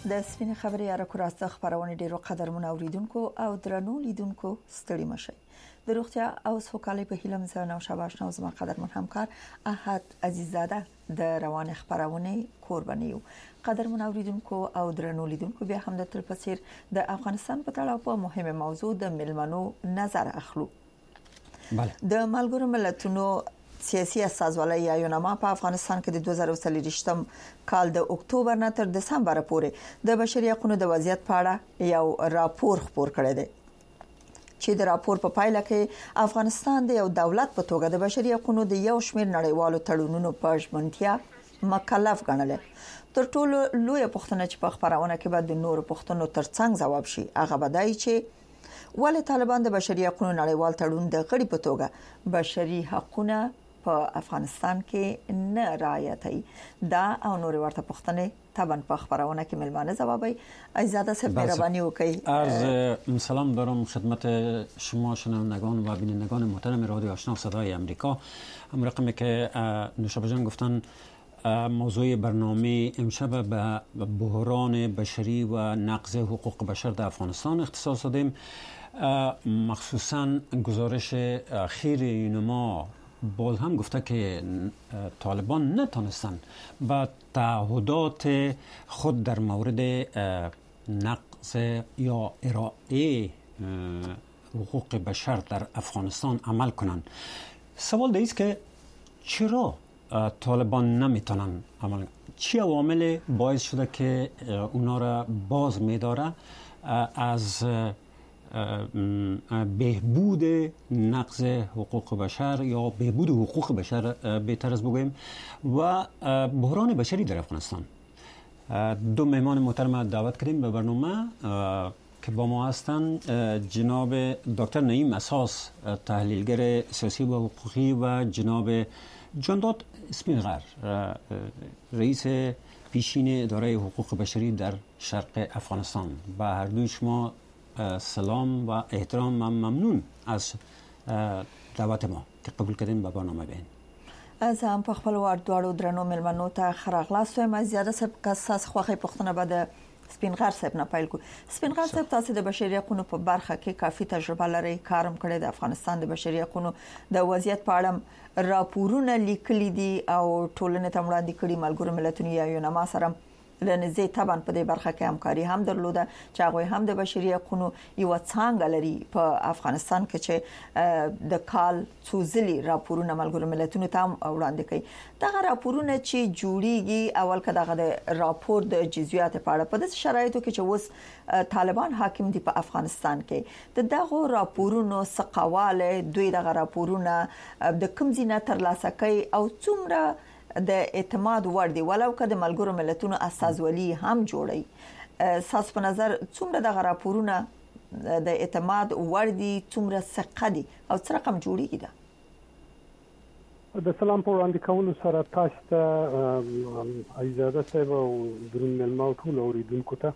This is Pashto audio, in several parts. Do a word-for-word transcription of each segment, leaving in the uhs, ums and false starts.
د سپین خبري اره کوراسته خبرونه ډیرو قدرمن اوریدونکو او درنو لیدونکو ستړي مشي د روغتیا او سوکالۍ په هیله مزه نو شاباش نو زما قدرمن همکار احد عزیزاده د روان خبرونه قربانیو قدرمن اوریدونکو او درنو لیدونکو بیا هم د تل پسیر د افغانستان په تړاو په مهمه موضوع د ملمنو نظر اخلو. بله د ملګرو ملتونو سیاسي استازولۍ یا یونما په افغانستان کې د دوه زره څلور کال د اکتوبر نه تر دسمبر پورې د بشري حقوقو د وضعیت په اړه یو راپور خپور کړی دی چې د راپور په پایله کې افغانستان د یو دولت په توګه د بشري حقوقو د یو شمېر نړیوالو تړونونو په ژمنتیا مکلف ګڼل. تر ټولو لوی پوښتنه چې په خبرونه کې بعد د نورو پوښتنو ترڅنګ جواب شي هغه بدای چې ولې طالبان د بشري حقوقو نړیوال تړون د غړي په توګه بشري حقوقونه په افغانستان کې نه رعایتي دا او نور ورته پوښتنه طبعا په خبرونه کې ملمانه جوابي ایزاده سه مهرباني وکړئ. عرض سلام دارم خدمت شما شنوندگان و بینندگان محترم رادیو آشنا صدای آمریکا. هم رقمی که نوشابه جان گفتن موضوع برنامه امشب به بحران بشری و نقض حقوق بشر در افغانستان اختصاص دادیم. مخصوصا گزارش اخیر یونما باز هم گفته که طالبان نتونستن با تعهدات خود در مورد نقض یا ارائه حقوق بشر در افغانستان عمل کنند. سوال دیست که چرا طالبان نمیتونن عمل، چی عوامل باعث شده که اونا را باز میداره از بهبود نقض حقوق بشر یا بهبود حقوق بشر بهتر از بگوییم و بحران بشری در افغانستان. دو مهمان محترم دعوت کردیم به برنامه که با ما هستند جناب دکتر نعیم اساس تحلیلگر سیاسی و حقوقی و جناب جانداد اسپینغر رئیس پیشین اداره حقوق بشری در شرق افغانستان. با هر دوی شما سلام و احترام و ممنون از دعوت ما که قبول کردین به برنامه بین. از هم په خپل وړ دواړو درنو ملمنو ته خراغلاس وایم. زیاده سب کساس خوخه پښتنه بده سپینغر صاحب نه پیل کو. سپینغر صاحب تاسو د بشري حقوقو په برخه کې کافي تجربه لرئ، کارم کړی د افغانستان د بشري حقوقو د وضعیت په اړه راپورونه لیکلي دي او ټولنې ته وړاندې کړي. ملګرو ملتونو یا یونما سره لنځه طبعا په دې برخه کې همکاري هم درلوده چې هغه هم د بشري حقوقو یو څنګه لري په افغانستان کې چې د کال څوزلي راپورونه ملګرو ملتونو ته وړاندې کوي. دا راپورونه چې جوړیږي اول کله د راپور د جزئیات په اړه په دې شرایطو کې چې اوس طالبان حاکم دي په افغانستان کې د دغه راپورونو سقاواله دوی دغه راپورونه د کوم ځینه تر لاسه کوي او څومره د اعتماد وړ دی ولو که د ملګرو ملتونو استازولي هم جوړي. ساس په نظر څومره د راپورونه د اعتماد وړ دي، څومره ثقه دي او څه رقم جوړیږي؟ دا د سلام په وړاندې کولو سره تاسو ته ایزاده صاحب او درون ملمو ټول اوریدونکو ته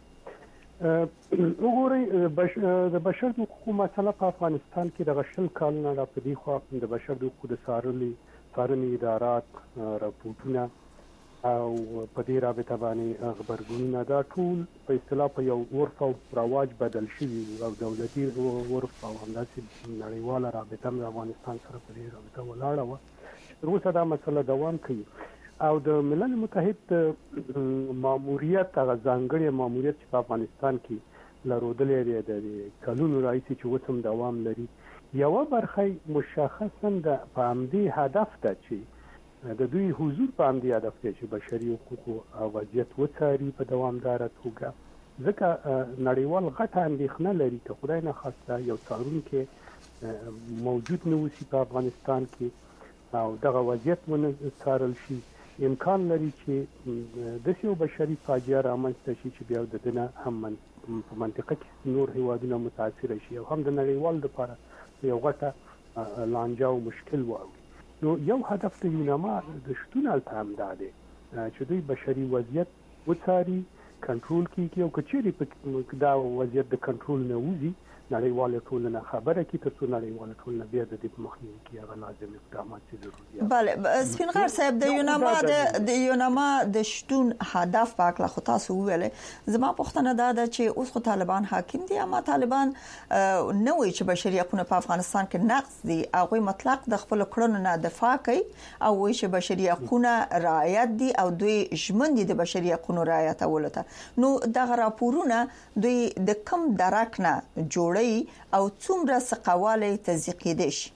وګورئ د بشر حقوقو مسله په افغانستان کې د غشل کال نه را پدې خو د بشر حقوقو د سارلي څارنې ادارات راپورټونه او په دې رابطه باندې خبرګونونه دا ټول په اصطلاح په یو عرف او رواج بدل شوي او دولتي عرف او همداسې نړیواله رابطه د افغانستان سره په دې رابطه ولاړه وه. تر اوسه دا مسله دوام کوي او د ملل متحد ماموریت هغه ځانګړی ماموریت چې په افغانستان کې لرودلی دی د کلونو راهیسې چې اوس هم دوام لري، یو برخه مشخصا د پامدی هدف ته چې د دوی حضور پامدی هدف ته چې بشري حقوقو او وضعیت وڅاري په دوامدار توګه، ځکه نړیوال غټه اندېښنه لري که خدای نه خواسته یو څارونکی موجود نه اوسي په افغانستان کې او دغه وضعیت ونه څارل شي، امکان لري چې داسې یو بشري فاجعه رامنځته شي چې بیا د ده نه هم په منطقه کې نور هیوادونه متاثره شي او هم د نړیوال لپاره یو غټه لانجه او مشکل واوړي. نو یو هدف د یونما د شتون هلته همدا دی چې دوی بشري وضعیت وڅاري، کنټرول کړي او که چیرې دا وضعیت د کنټرول نه وځي نړیوال ټولنه خبره کی ترڅو نړیوال ټولنه بیا د دې مخنیوي کې هغه لازم اقدامات ضروري. بله سپینغر صاحب د یوناما د یوناما د شتون هدف پاکله خو تاسو ویلې زما پوښتنه دا ده چې اوس خو طالبان حاکم دي اما طالبان نه وایي چې بشري حقوق په افغانستان کې نقض دي هغه مطلق د خپل کړنو نه دفاع کوي او وایي چې بشري حقوق رعایت دي او دوی ژمن دي د بشري حقوق رعایت اولته نو دغه راپورونه دوی د کم درک نه جوړي او څومره سقواله تزیقې دي شي.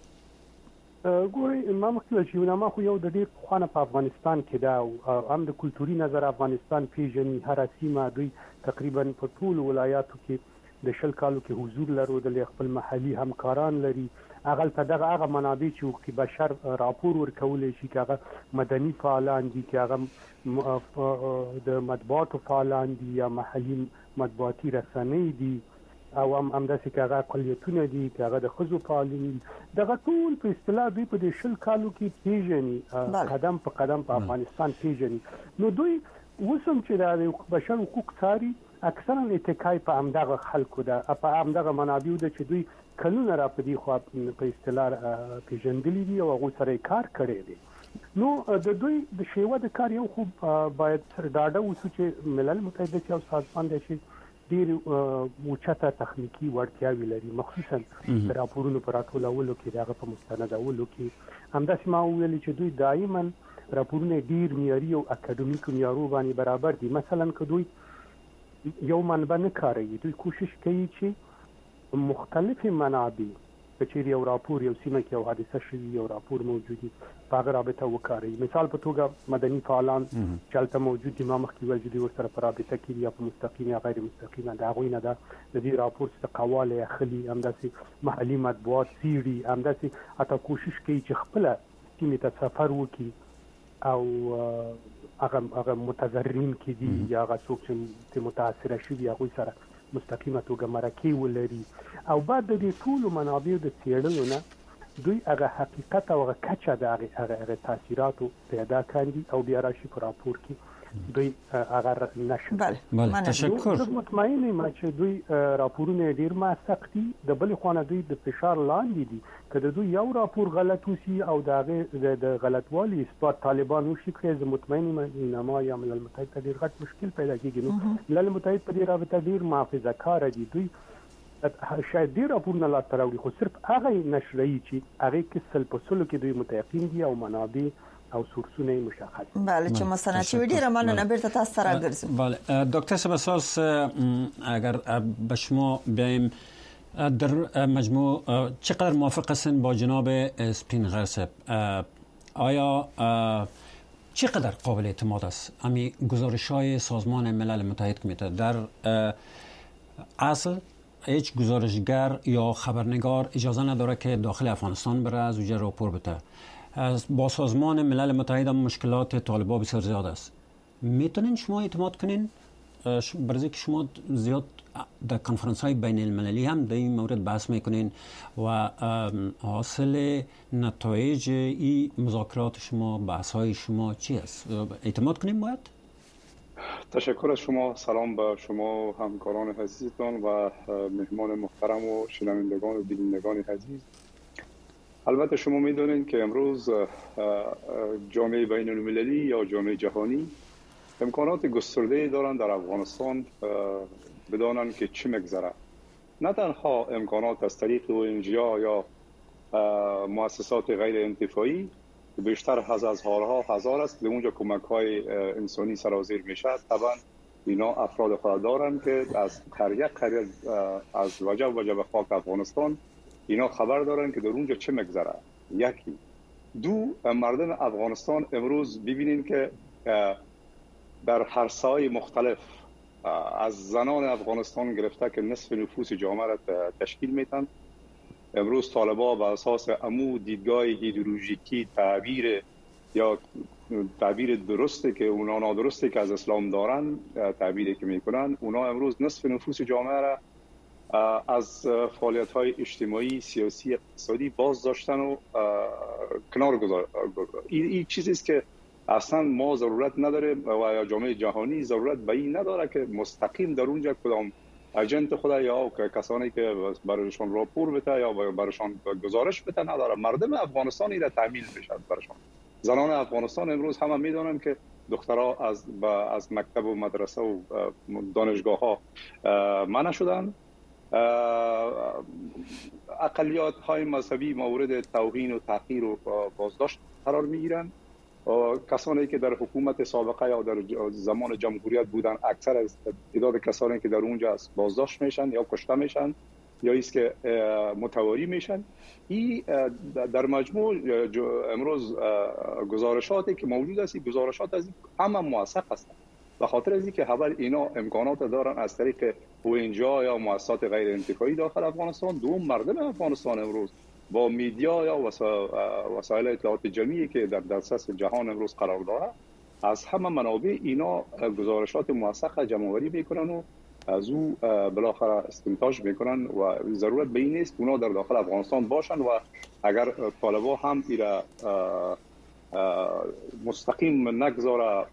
ګوري ما مخکې چې یوناما خو یو د ډېر خوانه په افغانستان کې دا او هم د کلتوري نظر افغانستان پیژني هر سیمه دوی تقریبا په ټول ولایاتو کې د شل کالو کې حضور لرو د خپل محلي همکاران لري اغل په دغه هغه منابع چې حقوقي بشر راپور ورکول شي کاغه مدني فعالان دي کاغه د مطبوعاتو فعالان دي یا محلي مطبوعاتي رسنۍ دي او هم همداسې کاغه اقلیتونه دي کاغه د خزو فعالین دغه ټول په اصطلاح دوی په شل کالو کې پیژني قدم په قدم په افغانستان پیژني نو دوی وسم چې د بشر حقوق څاري اکثرا اتکای په همدغه خلکو ده په همدغه منابع ده چې دوی کلونه را په دې خو په اصطلاح پیژندلي دي او هغه سره کار کړی دي نو د دوی د شیوه د کار یو خو باید سره داډه وسو چې ملل متحد او سازمان د شي ډیر موچته تخنیکی وړتیاوي لري مخصوصا د راپورونو پر راټولولو کې دغه په مستندولو کې همداسې ما ویل چې دوی دایما راپورونه ډیر معیاري او اکاډمیک معیارو باندې برابر دي مثلا که دوی یو منبع نه کاروي دوی کوشش کوي چې مختلف منابع چې یو راپور یو سیمه کې یو حادثه شوی یو راپور موجودي هغه رابطه وکړي مثال په توګه مدني فعالان چلته موجود دي ما مخکې ویل چې ورسره په رابطه کې یا په مستقیم یا غیر مستقیم دا غوي نه ده د دې راپور څخه قواله اخلي همداسې محلي مطبوعات سیري همداسې اته کوشش کوي چې خپل سیمه ته سفر وکړي او هغه هغه متضررین کې دي یا هغه څوک چې متاثر شي هغه سره مستقیمه توګه مرکه ولري او بعد د دې ټول منابع د څېړلو نه دوی هغه حقیقت او هغه کچه د هغه تاثیراتو پیدا کړي او بیا راشي په راپور کې دوی هغه نشي. بله تشکر. زه مطمئن یم چې دوی راپورونه ډیر موثق دي د بل خو نه دوی د فشار لاندې دي کله دوی یو راپور غلط وسی او دغه د غلطوالي اثبات طالبان وشي کړي زه مطمئن یم نما یا ملل متحد ډیر غټ مشکل پیدا کیږي نو ملل متحد په دې رابطه ډیر محافظه کار دي دوی شاید ډیر راپورونه لا تراوړي خو صرف هغه نشري چې هغه کې سل په سلو کې دوی متيقن دي او منابع او سورسونه مشخص. بله چې مثلا چې ډیره مننه بیرته تاسو سره ګرځو. بله دکتر صاحب اساس اگر به شما بیایم در مجموع چقدر موافق هستین با جناب سپینغر صاحب آیا چقدر قابل اعتماد است امی گزارش‌های سازمان ملل متحد که میده در اصل هیچ گزارشگر یا خبرنگار اجازه نداره که داخل افغانستان بره از اونجا راپور بده با سازمان ملل متحد هم مشکلات طالبان بسیار زیاد است میتونین شما اعتماد کنین برای که شما زیاد در کنفرانس های بین المللی هم در این مورد بحث میکنین و حاصل نتایج این مذاکرات شما بحث های شما چی است اعتماد کنین باید؟ تشکر از شما سلام به شما همکاران عزیزتان و مهمان محترم و شنوندگان و بینندگان عزیز البته شما میدونید که امروز جامعه بین المللی یا جامعه جهانی امکانات گسترده دارند در افغانستان بدانند که چه میگذره نه تنها امکانات از طریق او ان جی او یا مؤسسات غیر انتفاعی بیشتر از هزارها هزار است که اونجا کمک های انسانی سرازیر میشه طبعا اینا افراد خود دارند که از قریه قریه از وجه وجه به خاک افغانستان اینا خبر دارن که در اونجا چه میگذره یکی دو مردم افغانستان امروز ببینین که در حرسای مختلف از زنان افغانستان گرفته که نصف نفوس جامعه را تشکیل میتن امروز طالبان بر اساس امو دیدگاه ایدئولوژیکی تعبیر یا تعبیر درسته که اونا نادرسته که از اسلام دارن تعبیری که میکنن اونا امروز نصف نفوس جامعه را از فعالیت‌های اجتماعی، سیاسی، اقتصادی باز داشتن و کنار گذاشتن. این, این چیزی است که اصلا ما ضرورت نداره و جامعه جهانی ضرورت به این نداره که مستقیم در اونجا کدام اجنت خود یا کسانی که برایشان راپور بده یا برایشان گزارش بده نداره. مردم افغانستانی را تامین بشد برایشان. زنان افغانستان امروز همه میدونن که دخترها از از مکتب و مدرسه و دانشگاه ها منع شدن. اقلیت های مذهبی مورد توهین و تحقیر و بازداشت قرار میگیرند. کسانی که در حکومت سابقه یا در زمان جمهوریت بودن اکثر از تعداد کسانی که در اونجا بازداشت میشن یا کشته میشن یا ایست که متواری میشن. این در مجموع امروز گزارشاتی که موجود است، گزارشات از همه موثق هستند، به خاطر از اینکه خبر اینا امکانات دارن از طریق اوئنجی یا مؤسسات غیر انتفاعی داخل افغانستان. دوم مردم افغانستان امروز با میدیا یا وسایل اطلاعات جمعی که در دسترس جهان امروز قرار داره، از همه منابع اینا گزارشات موثق جمع‌آوری میکنن و از او بالاخره استنتاج میکنن و ضرورت به این نیست اونا در داخل افغانستان باشن و اگر طالبان هم ایرا مستقیم نگذاره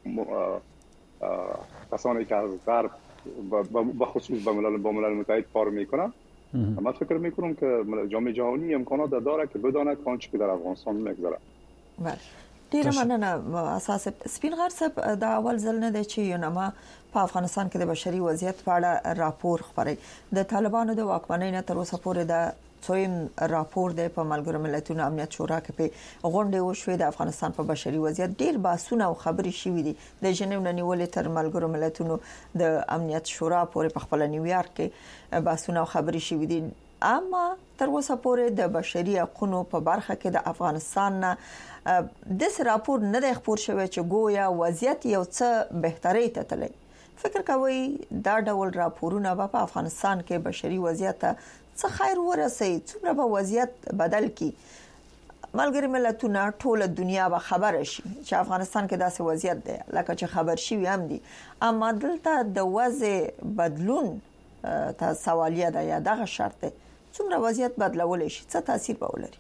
کسانی که از غرب به خصوص با ملل با ملل متحد کار میکنن، من فکر میکنم که جامعه جهانی امکانات داره که بداند آنچه که در افغانستان میگذره. بله ډیره مننه. اساس سپین غر صاحب دا اول ځل نه دی چې یونما په افغانستان کې د بشري وضعیت په اړه راپور خبري د طالبانو د واکمنۍ نه تر اوسه پورې د څویم راپور دی په ملګرو ملتونو امنیت شورا کې په غونډه وشوې د افغانستان په بشري وضعیت ډیر باسونه او خبري شوې دي د جنیو نه نیولې تر ملګرو ملتونو د امنیت شورا پورې په خپل نیویارک کې باسونه او خبري شوې دي. اما تر اوسه پورې د بشري حقوقو په برخه کې د افغانستان نه د س راپور نه د خبر شوی چې ګویا وضعیت یو څه بهتري ته تللی. فکر کوي دا ډول راپورونه په افغانستان کې بشري وضعیت څه خیر ورسي، څومره به وضعیت بدل کی؟ ملګری ملتونه ټول دنیا به خبر شي چې افغانستان کې داسې وضعیت دی لکه چې خبر شي هم دي، اما دلته د وضع بدلون ته سوالیه ده یا دغه شرط دی څومره وضعیت بدلول شي، څه تاثیر به ولري؟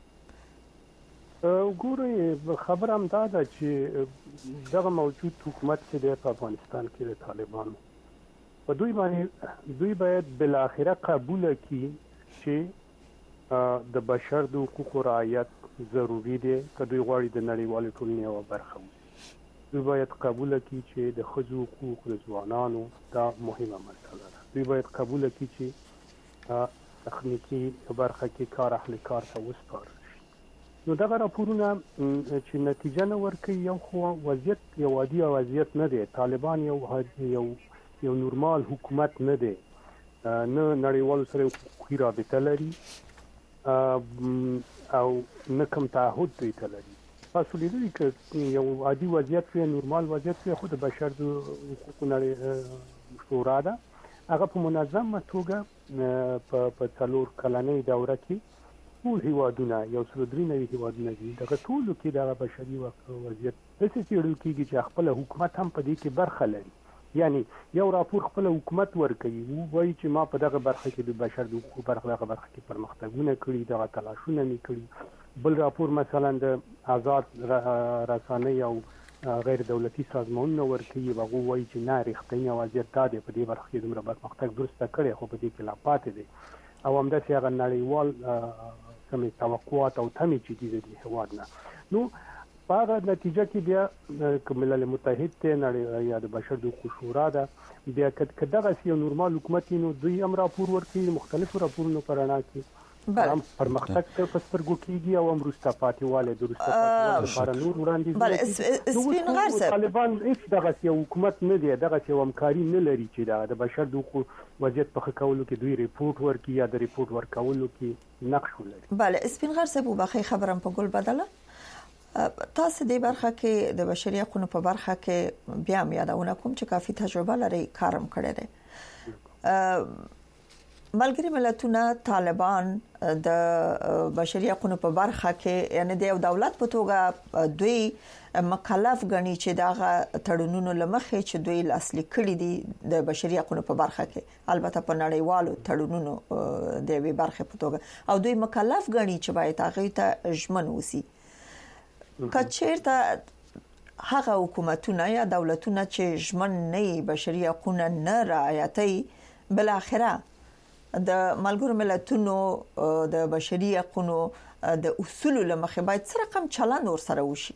ګورئ خبر هم دا ده چې دغه موجود حکومت چې د افغانستان کې د طالبانو په دوی باندې دوی باید بل اخره قبول کړي چې د بشر د حقوقو رعایت ضروری دی که دوی غواړي د نړیوال ټولنې یو برخه وي. دوی باید قبول کړي چې د ښځو حقوق د ځوانانو دا مهمه مسله ده. دوی باید قبول کړي چې تخنیکی برخه کې کار اهل کار ته وسپارل شي. نو دغه راپورونه چې نتیجه نه ورکوي یو خو وضعیت یو عادي وضعیت نه دی. طالبان یو یو یو نورمال حکومت نه دی، نه نړیوال سره حقوقي رابطه لري او نه کوم تعهد دوی ته لري. تاسو لیدلی که یو عادي وضعیت وي، نورمال وضعیت وي، خو د بشر د حقوقو شورا ده هغه په منظمه توګه په څلور کلنۍ دوره کې ټول هیوادونه یو څو درې نوي هیوادونه دي دغه ټولو کې د بشري وضعیت داسې څېړل کېږي چې خپل حکومت هم په دې کې برخه لري. یعنی یو راپور خپل حکومت ورکوي وایي چې ما په دغه برخه کې د بشر د حقوقو برخه دغه برخه کې پرمختګونه کړي، دغه تلاشونه مې کړي. بل راپور مثلا د آزاد رسانۍ او غیر دولتي سازمانونو ورکوي، هغه وایي چې نه رښتینی وضعیت دا دی، په دې برخه کې دومره پرمختګ درسته کړی خو په دې کې لا پاتې دی. او همداسې هغه نړیوال کومې توقعات او تمې چې دي د هېواد نه. نو په هغه نتیجه کې بیا که ملل متحد دی یا د بشر د حقوقو شورا ده، بیا که دغسې یو نورمال حکومت وي نو دوی هم راپور ورکوي مختلفو راپورونو په رڼا کې هم پرمختګ ته په سترګو کېږي او هم وروسته پاتې والی د وروسته پاتې والي لپاره نور وړاندیزونه کېږي. طالبان هېڅ دغسې یو حکومت نه دی، دغسې یو همکاري نه لري چې د بشر د حقوقو وضعیت په ښه کولو کې دوی ریپورټ ورکړي یا د ریپورټ ورکولو کې نقش ولري. بله سپین غر صاحب وبخښئ خبرم په ګل بدله. تاسو د برخه کې د بشري حقوقو په برخه کې بیا هم یادونه کوم چې کافي تجربه لري، کارم کړی دی. ملګری ملتونه طالبان د بشري حقوقو په برخه کې یعنی د یو دولت په توګه دوی مکلف غني چې دغه تړونونو لمخې چې دوی لاسلیک کړي دي د بشري حقوقو په برخه کې، البته په نړیوالو تړونونو د وی برخه په توګه، او دوی مکلف غني چې باید هغه ته ژمن وسی. کچېرته هغه حکومتونه یا دولتونه چې ژمن نه بشري حقوقو نه رعایتي بل اخره د ملګرو ملتونو د بشري حقوقو د اصول لمخې باید څه رقم چلند ورسره وشي؟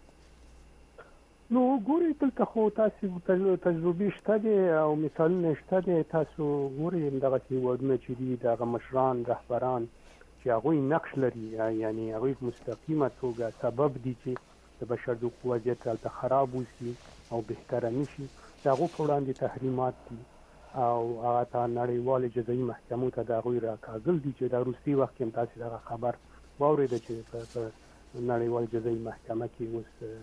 نو ګوري دلته خو تاسو تجربه شته دي او مثالونه شته دي. تاسو ګوري دغه هیوادونه چې دي دغه مشران رهبران چې هغه نقش لري، یعنی هغه مستقیمه توګه سبب دي چې د بشر د قوت حالت خراب وشي او بهتر نشي. دغه په وړاندې تحریمات دي او هغه ته نړیوال جزایي محکمو ته د غوی راکاږل دي چې د روسي وخت کې تاسو دغه خبر واورید چې په نړیوال جزایي محکمه کې اوس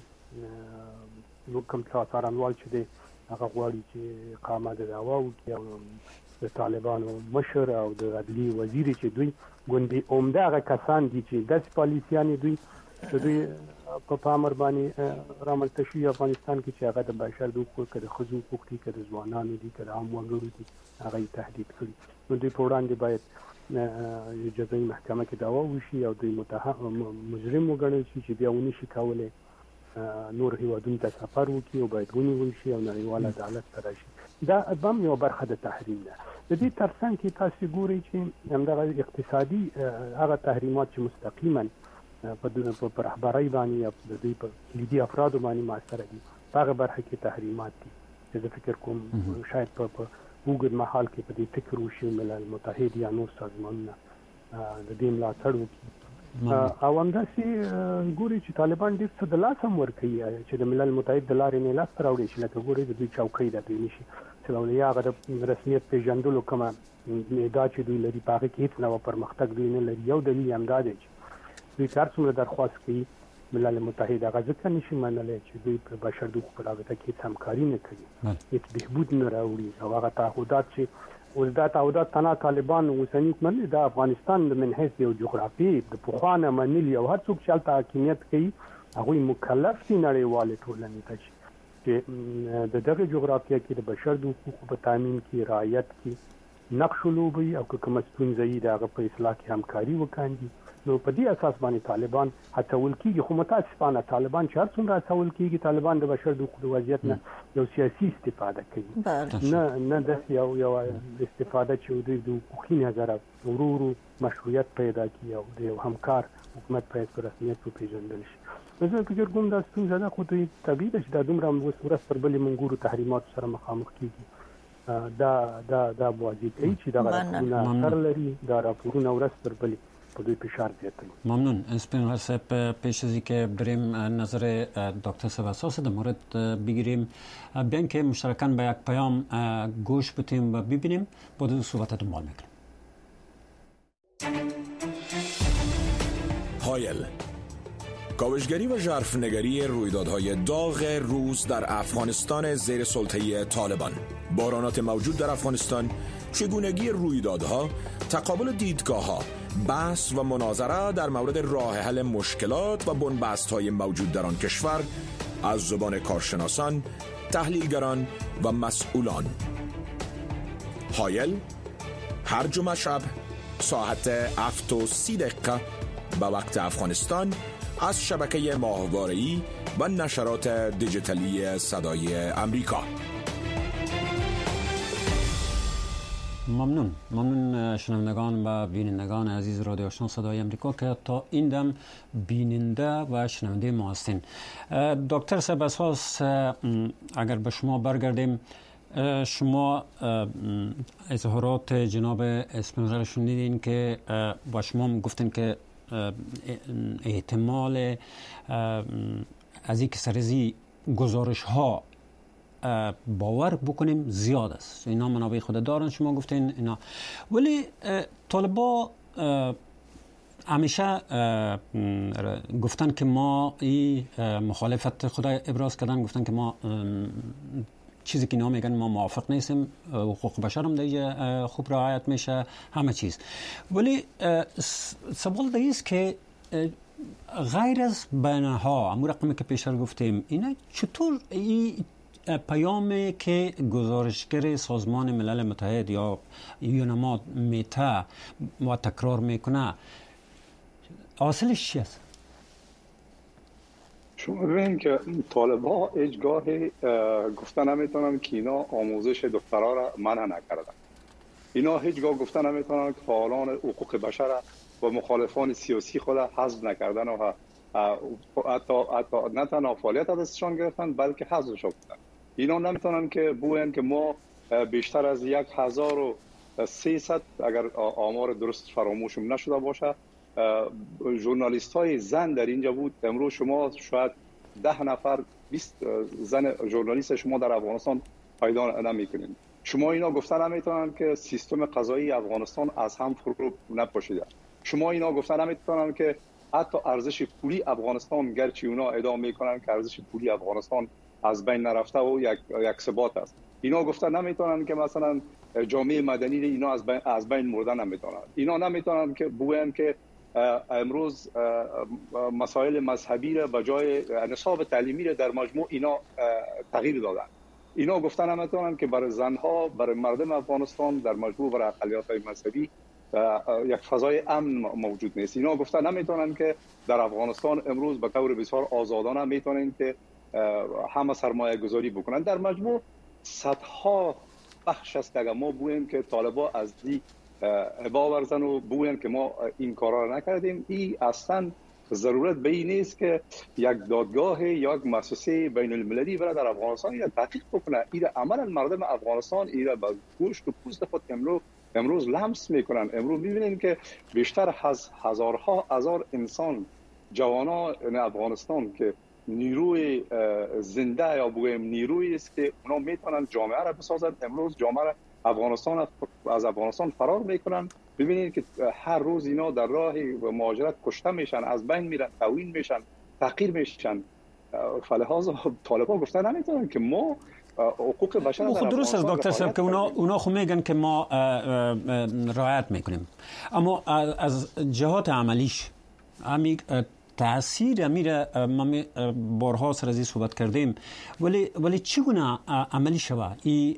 نو کوم څارنوال چې دی هغه غواړي چې اقامه د دعوا وکړي او د طالبانو مشر او د عدلیې وزیر چې دوی ګوندې عمده هغه کسان دي چې داسې پالیسیانې دوی دوی په پامر باندې رامنځته شوي افغانستان کې چې هغه د بشر د حقوقو که د ښځو حقوق دي که د ځوانانو دي که د عام وګړو دي هغه یې تهدید کړي. نو دوی په وړاندې باید جزایي محکمه کې دعوا وشي او دوی مجرم وګڼل شي چې بیا ونشي کولی نور هیوادونو ته سفر وکړي او باید ونیول شي او نړیوال عدالت ته راشي. دا هم یو برخه د تحریم ده. د دې ترڅنګ کې تاسو ګورئ چې همدغه اقتصادي هغه تحریمات چې مستقیما په دغه په رهبرۍ باندې یا د دې په کلیدي افرادو باندې موثر دي، هغه برخه کې تحریمات دي چې زه فکر کوم شاید په اوږد مهال کې په دې فکر وشي ملل متحد یا نور سازمانونه د دې ملاتړ وکړي. او همداسې ګوري چې طالبان ډېر څه د لاس هم ورکوي چې د ملل متحد د لارې نه لاس راوړي چې لکه ګوري د دوی چوکۍ ده دوی نشي چې هغه د رسمیت پیژندلو کومه ادعا چې دوی لري په هغه کې هېڅ ډول پرمختګ دوی نه لري. یو دلیل همدا دی چې دوی هر څومره درخواست کوي ملل متحد هغه ځکه نشي منلی چې دوی په بشر د حقوقو په رابطه کې هېڅ همکاري نه کوي، هېڅ بهبود نه راوړي او هغه تعهدات چې اوس دا تعهدات تنها طالبان اوسني منلي د افغانستان من حیث یو جغرافي د پخوا نه منلي او هر څوک چې هلته حاکمیت کوي هغوی مکلف دي نړیوالې ټولنې ته چې د دغه جغرافیه کې د بشر د حقوقو په تامین کې رعایت کې نقش ولوبوي او که کومه ستونزه وي د هغه په اصلاح کې همکاري وکاندي. نو په دې اساس باندې طالبان هڅول کېږي، خو متاسفانه طالبان چې هر څومره هڅول کېږي طالبان د بشر د حقوقو وضعیت نه یو سیاسي استفاده کوي، نه نه داسې یو یو استفاده چې دوی د حقوقي نظره ورو ورو مشروعیت پیدا کړي او د یو همکار حکومت باید په رسمیت وپېژندل شي. نو زه فکر کوم دا ستونزه ده، خو دوی طبیعي ده چې دا دومره ورځ پر بلې موږ ګورو تحریماتو سره مخامخ کېږي. دا دا دا واضح کوي چې دغه راپورونه اثر لري، دا راپورونه ورځ پر بلې په دوی فشار زیاتوي. ممنون. اسپین صاحب پیش از اینکه بریم نظر دکتر صاحب اساس در مورد بگیریم، بیان که مشترکاً به یک پیام گوش بدیم و ببینیم با دو صحبت دنبال میکنیم. هایل، کاوشگری و ژرفنگری رویدادهای داغ روز در افغانستان زیر سلطه طالبان، بحرانات موجود در افغانستان، چگونگی رویدادها، تقابل دیدگاه‌ها، بحث و مناظره در مورد راه حل مشکلات و بنبست‌های موجود در آن کشور از زبان کارشناسان، تحلیلگران و مسئولان. هایل هر جمعه شب ساعت هفت و سی دقیقه به وقت افغانستان از شبکه ماهواره‌ای و نشرات دیجیتالی صدای امریکا. ممنون ممنون شنوندگان و بینندگان عزیز رادیو آشنا صدای امریکا که تا این دم بیننده و شنونده ما هستین. دکتر صاحب اساس اگر به شما برگردیم، شما اظهارات جناب اسپینوزا رو شنیدین که با شما گفتین که احتمال از اینکه سرزی گزارش ها باور بکنیم زیاد است. اینا منابع خود دارن، شما گفتین اینا، ولی طالبا همیشه گفتن که ما این مخالفت خود ابراز کردن، گفتن که ما چیزی که اینا میگن ما موافق نیستیم، حقوق بشر هم دیگه خوب رعایت میشه، همه چیز. ولی سوال دیگه است که غیر از بینها همون رقمی که پیشتر گفتیم، اینا چطور این پیامی که گزارشگر سازمان ملل متحد یا یونما میته و تکرار میکنه اصلش چی است؟ شما ببینید که طالبان هیچگاه گفتن نمیتونن که اینا آموزش دخترها را منع نکردن. اینا هیچگاه گفتن نمیتونن که فعالان حقوق بشر و مخالفان سیاسی خود حذف نکردن و حتی حتی نه تنها فعالیت ازشان گرفتن بلکه حذف شدن. اینا نمیتونن که بگوین که ما بیشتر از یک هزار و سیصد اگر آمار درست فراموشم نشده باشه ژورنالیست های زن در اینجا بود. امروز شما شاید ده نفر بیست زن ژورنالیست شما در افغانستان پیدا نمیکنید. شما اینا گفتن نمیتونن که سیستم قضایی افغانستان از هم فرو نپاشیده. شما اینا گفتن نمیتونن که حتی ارزش پولی افغانستان، گرچه اونا ادعا میکنن که ارزش پولی افغانستان از بین نرفته و یک یک ثبات است. اینا گفتن نمیتونن که مثلا جامعه مدنی اینا از بین از بین مردن نمیتونن. اینا نمیتونن که بگوین که امروز مسائل مذهبی را به جای نصاب تعلیمی را در مجموع اینا تغییر دادن. اینا گفتن نمیتونن که برای زنها، برای مردم افغانستان در مجموع برای اقلیت‌های مذهبی یک فضای امن موجود نیست. اینا گفتن نمیتونن که در افغانستان امروز به طور بسیار آزادانه میتونن که همه سرمایه گذاری بکنن. در مجموع صدها بخش است که ما بگوییم که طالبا از دی عبا ورزن و بگوییم که ما این کارا را نکردیم. این اصلا ضرورت به این نیست که یک دادگاه یا یک مؤسسه بین المللی برای در افغانستان این تحقیق بکنه. این عملا مردم افغانستان این با گوشت و پوست خود امروز امروز لمس میکنن. امروز میبینیم که بیشتر از هزارها هزار انسان جوانان افغانستان که نیروی زنده یا بگویم نیرویی است که اونا میتونن جامعه را بسازند. امروز جامعه را افغانستان از افغانستان فرار میکنن. ببینید که هر روز اینا در راه مهاجرت کشته میشن، از بین میرن، تعوین میشن، تحقیر میشن. فلهذا طالبان گفتن نمیتونن که ما حقوق بشر خود درست است دکتر صاحب که اونا اونا خو میگن که ما رعایت میکنیم، اما از جهات عملیش همین تاثیر امیر ما بارها سر ازی صحبت کردیم، ولی ولی چگونه عملی شود این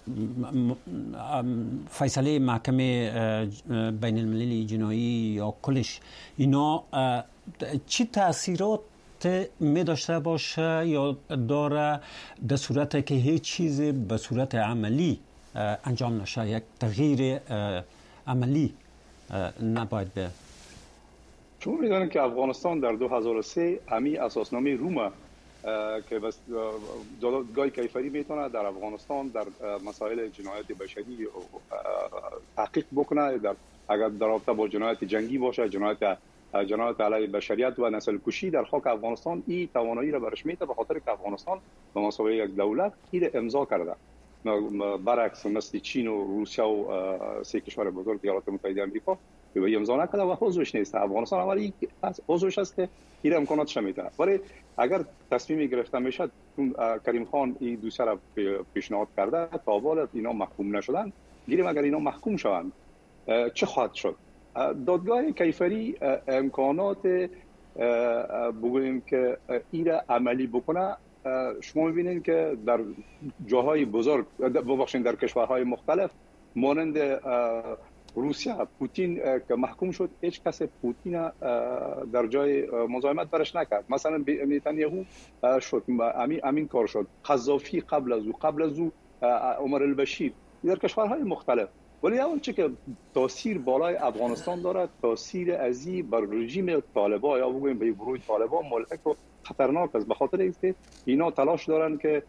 فیصله محکمه بین المللی جنایی یا کلش اینا چی تاثیرات می داشته باشه یا داره در صورت که هیچ چیز به صورت عملی انجام نشه، یک تغییر عملی نباید به شما میدونید که افغانستان در دو هزار و سه همی اساسنامه روم که بس دادگاه کیفری میتونه در افغانستان در مسائل جنایت بشری تحقیق بکنه، در اگر در رابطه با جنایت جنگی باشه، جنایت جنایت علیه بشریت و نسل کشی در خاک افغانستان، این توانایی را برش میده به خاطر که افغانستان به مسابقه یک دولت این امضا کرده، برعکس مثل چین و روسیه و سه کشور بزرگ ایالات متحده آمریکا به امضا نکرده و حضورش نیست. افغانستان ولی از حضورش است که این امکاناتش میده. ولی اگر تصمیمی گرفته میشه، کریم خان این دوسیه را پیشنهاد کرده تا بالا اینا محکوم نشدن، گیریم اگر اینا محکوم شوند چه خواهد شد؟ دادگاه کیفری امکانات بگوییم که این را عملی بکنه. شما می‌بینید که در جاهای بزرگ ببخشید در کشورهای مختلف مانند روسیه پوتین که محکوم شد، هیچ کس پوتین در جای مزاحمت برش نکرد. مثلا نتانیاهو شد امین امین کار شد، قذافی قبل از او قبل از او عمر البشیر در کشورهای مختلف. ولی اون چه که تاثیر بالای افغانستان دارد، تاثیر ازی بر رژیم طالبان یا بگوییم به گروه طالبان ملحق و خطرناک است، به خاطر اینکه اینا تلاش دارن که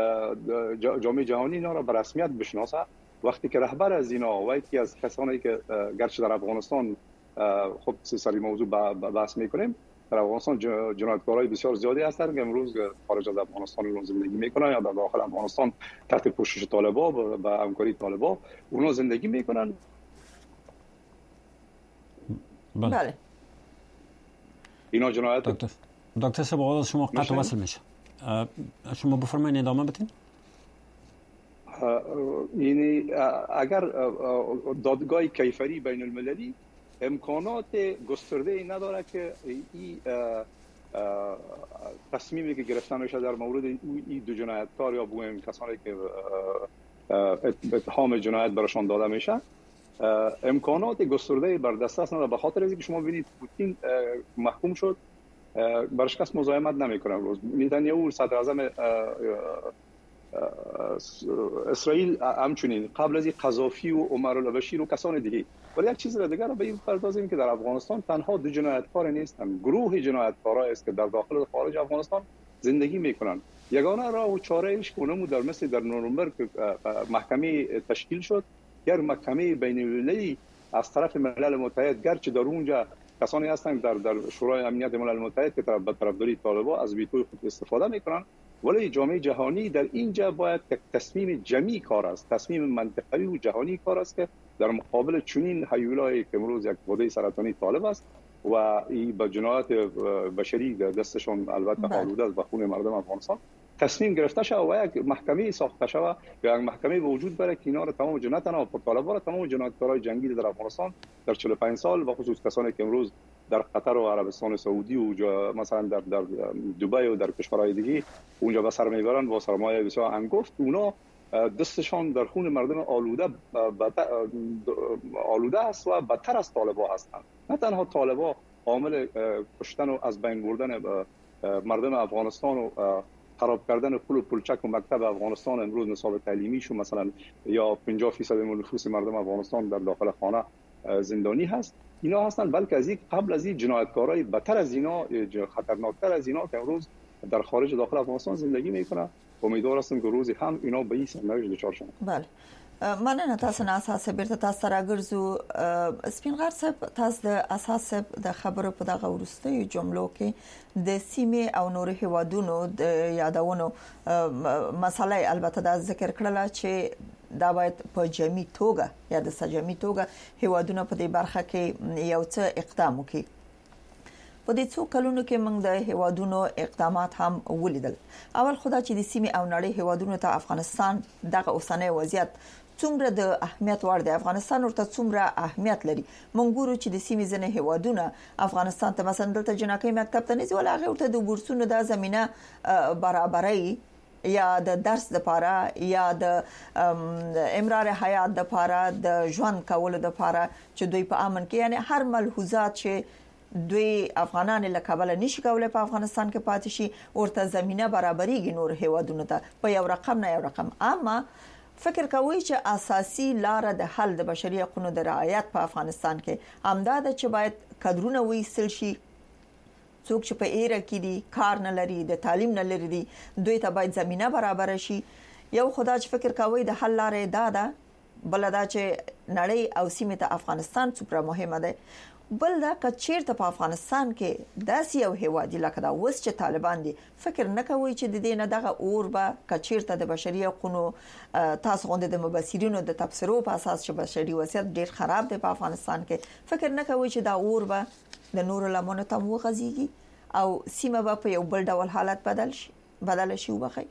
جامعه جهانی اینا را به رسمیت بشناسه. وقتی که رهبر از اینا و یکی از کسانی که گرچه در افغانستان خب سری موضوع بحث میکنیم، در افغانستان جنایتکارای بسیار زیادی هستند که امروز خارج از افغانستان زندگی میکنن یا در داخل افغانستان تحت پوشش طالبان و همکاری طالبان اونا زندگی میکنن. بله اینا جنایت. دکتر دکتر صاحب آواز شما قطع وصل میشه، شما بفرمایید ادامه بدین. یعنی اگر دادگاه کیفری بین المللی امکانات گسترده نداره که این تصمیمی که گرفته میشه در مورد این دو جنایتکار یا بویم کسانی که اتهام جنایت برشان داده میشه امکانات گسترده بر دست نداره، به خاطر اینکه شما ببینید پوتین محکوم شد، برش کس مزاحمت نمیکنه. روز نتانیاهو صدر اعظم اسرائیل همچنین قبل از این قذافی و عمر البشیر و کسان دیگه. ولی یک چیز دیگر را به این پردازیم که در افغانستان تنها دو جنایتکار نیستند، گروه جنایتکارا است که در داخل و خارج افغانستان زندگی میکنند. یگانه راه و چاره ایش که اونمو در مثل در نورنبرگ محکمه تشکیل شد، یک محکمه بین المللی از طرف ملل متحد، گرچه در اونجا کسانی هستند در در شورای امنیت ملل متحد که طرف طرفداری طالبان از ویتوی خود استفاده میکنند، ولی جامعه جهانی در اینجا باید تصمیم جمعی کار است، تصمیم منطقه‌ای و جهانی کار است که در مقابل چنین هیولایی که امروز یک واده سرطانی طالب است و این به جنایات بشری دستشون البته آلوده است به خون مردم افغانستان، تصمیم گرفته شود و یک محکمه ساخته شود یا یک محکمه وجود بره که اینا را تمام جنایت و طالبان را تمام جنایتکارای جنگی در افغانستان در چهل و پنج سال و خصوص کسانی که امروز در قطر و عربستان سعودی و مثلا در در دبی و در کشورهای دیگه اونجا به سر میبرن با سرمایه بسیار انگفت، اونا دستشان در خون مردم آلوده آلوده است و بدتر از طالبان هستند. نه تنها طالبان عامل کشتن و از بین بردن مردم افغانستان و خراب کردن پول و پولچک و مکتب افغانستان امروز نصاب تعلیمیشو مثلا یا پنجاه درصد نفوس مردم افغانستان در داخل خانه زندانی هست، اینا هستند، بلکه از این قبل از این جنایتکارای بدتر از اینا، خطرناکتر از اینا که امروز در خارج داخل افغانستان زندگی میکنن. امیدوار هستم که روزی هم اینا به این سرنوشت دچار شون. بله، مننه. تاسو نه اساس بیرته تاسو راګرځو سپینغر صاحب، تاسو د اساس د خبرو په دغه ورستیو جملو کې د سیمې او نور هیوادونو د یادونو مسله البته دا ذکر کړل چې دا باید په جمعي توګه یا د سجمي توګه هیوادونو په دې برخه کې یو څه اقدام وکړي. په دې څو کلونو کې موږ د هیوادونو اقدامات هم ولیدل. اول خدای چې د سیمې او نړۍ هیوادونو ته افغانستان دغه اوسنۍ وضعیت څومره د اهمیت وړ دی، افغانستان ورته څومره اهمیت لري. موږ ګورو چې د سیمې ځنه هیوادونه افغانستان ته مثلا دلته جنکۍ مکتب ته نيځي ولا هغه ورته د بورسونو د زمينه برابرۍ یا د درس د پاره یا د امرار حیات د پاره د ژوند کولو د پاره چې دوی په امن کې، یعنی هر ملحوظات چې دوی افغانان له کابل نشي کولای په افغانستان کې پاتې شي ورته زمينه برابرېږي نور هیوادونو ته په یو رقم نه یو رقم. اما فکر کوي چې اساسي لار د حل د بشري حقوقو د رعایت په افغانستان کې همدا چې باید کډرونه وېسل شي. څوک چې په ایره کې دي کار نه لري، د تعلیم نه لري دي، دوی ته باید زمينه برابر شي. یو خدای چې فکر کوي د حل لارې دا ده، بل دا چې نړۍ او سیمه ته افغانستان څومره مهمه ده. بل دا کچیرته په افغانستان کې داسې یو هیواد لکه دا اوس چې طالبان دي، فکر نه کوي چې د دې نه دغه اور به کچیرته د بشري حقوقو تاسو غونډه د مبصرینو د تفسیرو په اساس چې بشري وضعیت ډیر خراب دی په افغانستان کې، فکر نه کوي چې دا اور به د نور لمنو ته وغځيږي او سیمه به په یو بل ډول حالت بدل شي بدل شي وبخي.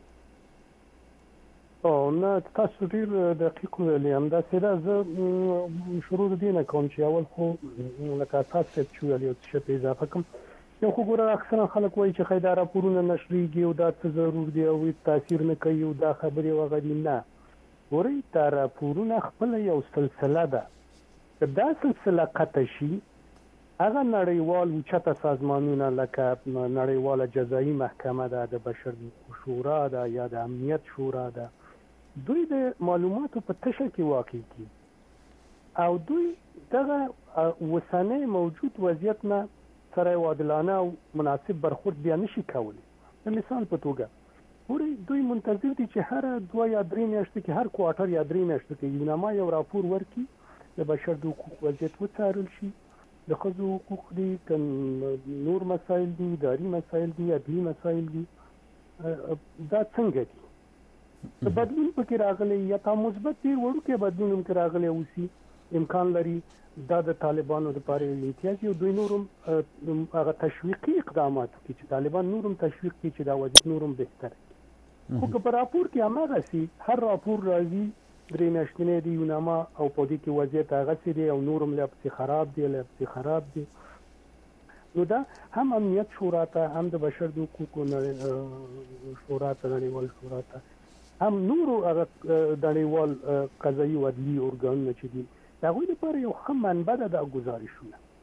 او نه تاسو ډیر دقیق ویلې، هم دا سره زه شروع دینه کوم چې اول خو لکه تاسو چې ویلې چې په اضافه کوم یو خو ګوره اکثره خلک وایي چې خیدار راپورونه نشریږي او دا څه ضرور دی او تاثیر نه کوي او دا خبرې وغړي. نه ګوري دا راپورونه خپل یو سلسله ده، دا سلسله قطع شي هغه نړیوال اوچته سازمانونه لکه نړیواله جزایي محکمه ده، د بشر شورا ده یا د امنیت شورا ده، دوی د معلوماتو په تشه کې واقع کی او دوی دغه وسنه موجود وضعیت نه سره عادلانه او مناسب برخورد بیا نشي کولی. مثال په توګه ورې دوی منتظر دي چې هر دوه یا درې میاشتې کې هر کوارټر یا درې میاشتې کې یو نامه یو راپور ورکړي د بشر د حقوقو وضعیت وڅارل شي، د ښځو حقوق دي، نور مسایل دي، اداري مسایل دي، عدلي مسایل دي، دا څنګه دي د بدلون پکې راغلي یا تا مثبت دي ورکه بدلون هم راغلي اوسي امکان لري دا د طالبانو لپاره امتیاز یو دوی نورم هغه تشویقي اقدامات کوي چې طالبان نورم تشویق کوي چې دا وضعیت نورم بهتر کړي. خو په راپور کې هغه سي هر راپور راځي درې میاشتې دی یو نامه او په دې کې وضعیت هغه سي دی او نورم لا په خراب دی لا په خراب دی. نو دا هم امنیت شورا ته، هم د بشر د حقوقو شورا ته، نړیوال شورا ته، هم نورو هغه نړیوال قضایي او عدلي ارګانونه چې دي هغوی لپاره یو ښه منبع ده د ګزارشونه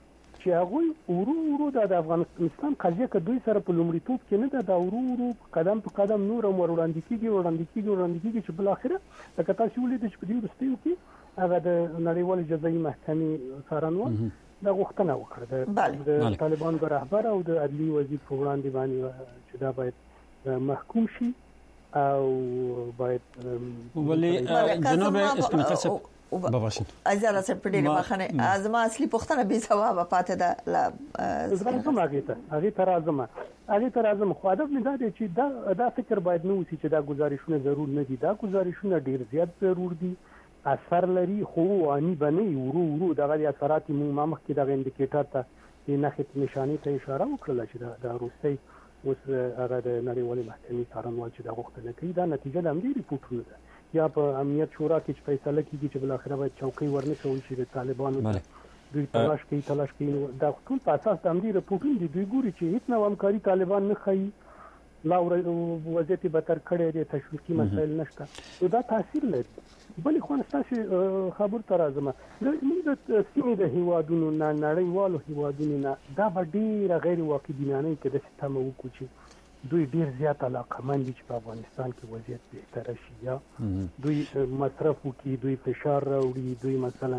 چې هغه ورو ورو د افغانستان قضیه کې دوی سره په لومړیتوب کې نه ده، دا ورو ورو قدم په قدم نور هم وړاندې کیږي وړاندې کیږي وړاندې کیږي چې بل اخره لکه تاسو ولیدئ چې په دې وروستیو کې هغه د نړیوال جزایي محکمې څارنوال دا غوښتنه وکړه د طالبان د رهبر او د عدلی وزیر په وړاندې باندې چې دا باید محکوم شي او باید ولی جناب اسپینکر صاحب ببخشید ازاله سره په ډیره مخنه ازما اصلي پوښتنه به ثواب پاتې ده لا زغم هغه ته هغه تر اعظم هغه تر اعظم خو هدف نه دی چې دا دا فکر باید نه وسی چې دا گزارشونه ضرور نه دي، دا گزارشونه ډیر زیات ضرور دي، اثر لري، خو اني بنې ورو ورو دغه اثرات مو مخ کې د انډیکیټر ته د نخښه نشانی ته اشاره وکړه چې دا روسي اوس هغه د نړیوالې محکمې څارنوال چې دا غوښتنه کوي دا نتیجه د امنیتي ریپورټونو ده یا په امنیت شورا کې چې فیصله کیږي چې بل اخر باید چوکۍ ورنه کوي چې د طالبانو دوی تلاش کوي تلاش کوي دا ټول په اساس د امنیتي ریپورټونو دي، دوی ګوري چې هیڅ نو همکاري طالبان نه کوي، لا وضعیت بدتر کړي دي، تشویقي مسایل نشته، نو دا تاثیر لري. بل خو تاسو خبر تر ازمه د موږ د سیمې د هیوادونو نه نړیوالو هیوادونو نه دا ډیر غیر واقعبینانه کې د سیستم وکړي دوی ډیر زیات علاقمند دي چې په افغانستان کې وضعیت بهتر شي یا دوی مصرف وکړي، دوی فشار راوړي، دوی مثلا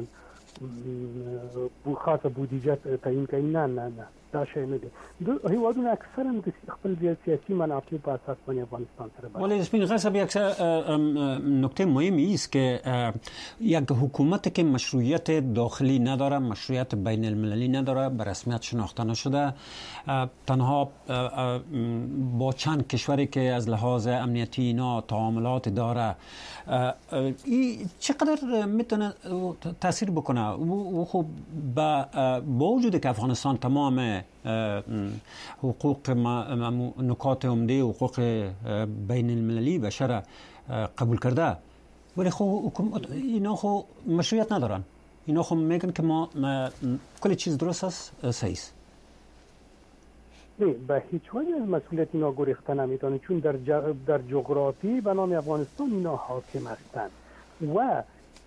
په خاصه بودیجه تعیین کوي، نه نه نه دا شی نه دی. د هیوادونو اکثرا د خپل سیاسي منافع په اساس باندې افغانستان سره باید ولی اسپین صاحب یک نکته مهمی است که یک حکومت که مشروعیت داخلی نداره، مشروعیت بین المللی نداره، به رسمیت شناخته نشده، تنها با چند کشوری که از لحاظ امنیتی اینا تعاملات داره، این چقدر میتونه تاثیر بکنه؟ و خب با وجود که افغانستان تمام حقوق نکات عمده حقوق بین المللی بشر قبول کرده، ولی خب اینا خب مشروعیت ندارن، اینا خب میگن که ما کل چیز درست است، صحیح است. نه به هیچ وجه از مسئولیت اینا گریخته نمیتونه، چون در در جغرافی به نام افغانستان اینا حاکم هستند و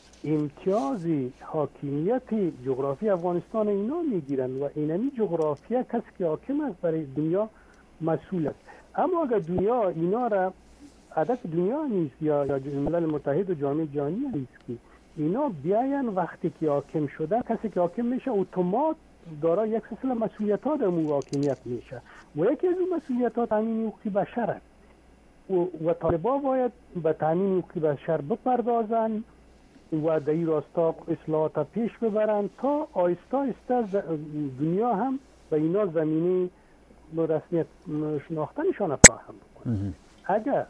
امتیاز حاکمیت جغرافی افغانستان اینا میگیرن و اینمی جغرافیا کسی که حاکم است برای دنیا مسئول است. اما اگر دنیا اینا را هدف دنیا نیست یا یا ملل متحد و جامعه جهانی نیست که اینا بیاین وقتی که حاکم شده کسی که حاکم میشه اتومات دارای یک سلسله مسئولیت‌ها در مو حاکمیت میشه و یکی از اون مسئولیت‌ها تامین حقوق بشر است و, و طالبان باید به تامین حقوق بشر بپردازن و در این راستا اصلاحات پیش ببرن تا آیسته آیسته دنیا هم به اینا زمینه رسمیت شناختنشان فراهم بکنه. اگر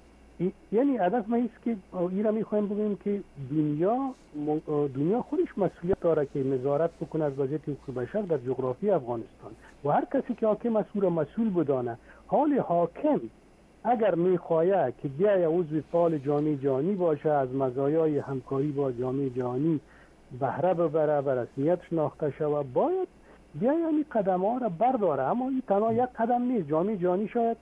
یعنی هدف ما است که ایران میخوایم بگیم که دنیا دنیا خودش مسئولیت داره که نظارت بکنه از وضعیت حقوق بشر در جغرافی افغانستان و هر کسی که حاکم است او را مسئول بدانه. حال حاکم اگر میخواهد که بیای عضو فعال جامعه جهانی باشه، از مزایای همکاری با جامعه جهانی بهره ببره و رسمیت شناخته شود، باید بیای این قدم ها را برداره. اما این تنها یک قدم نیست، جامعه جهانی شاید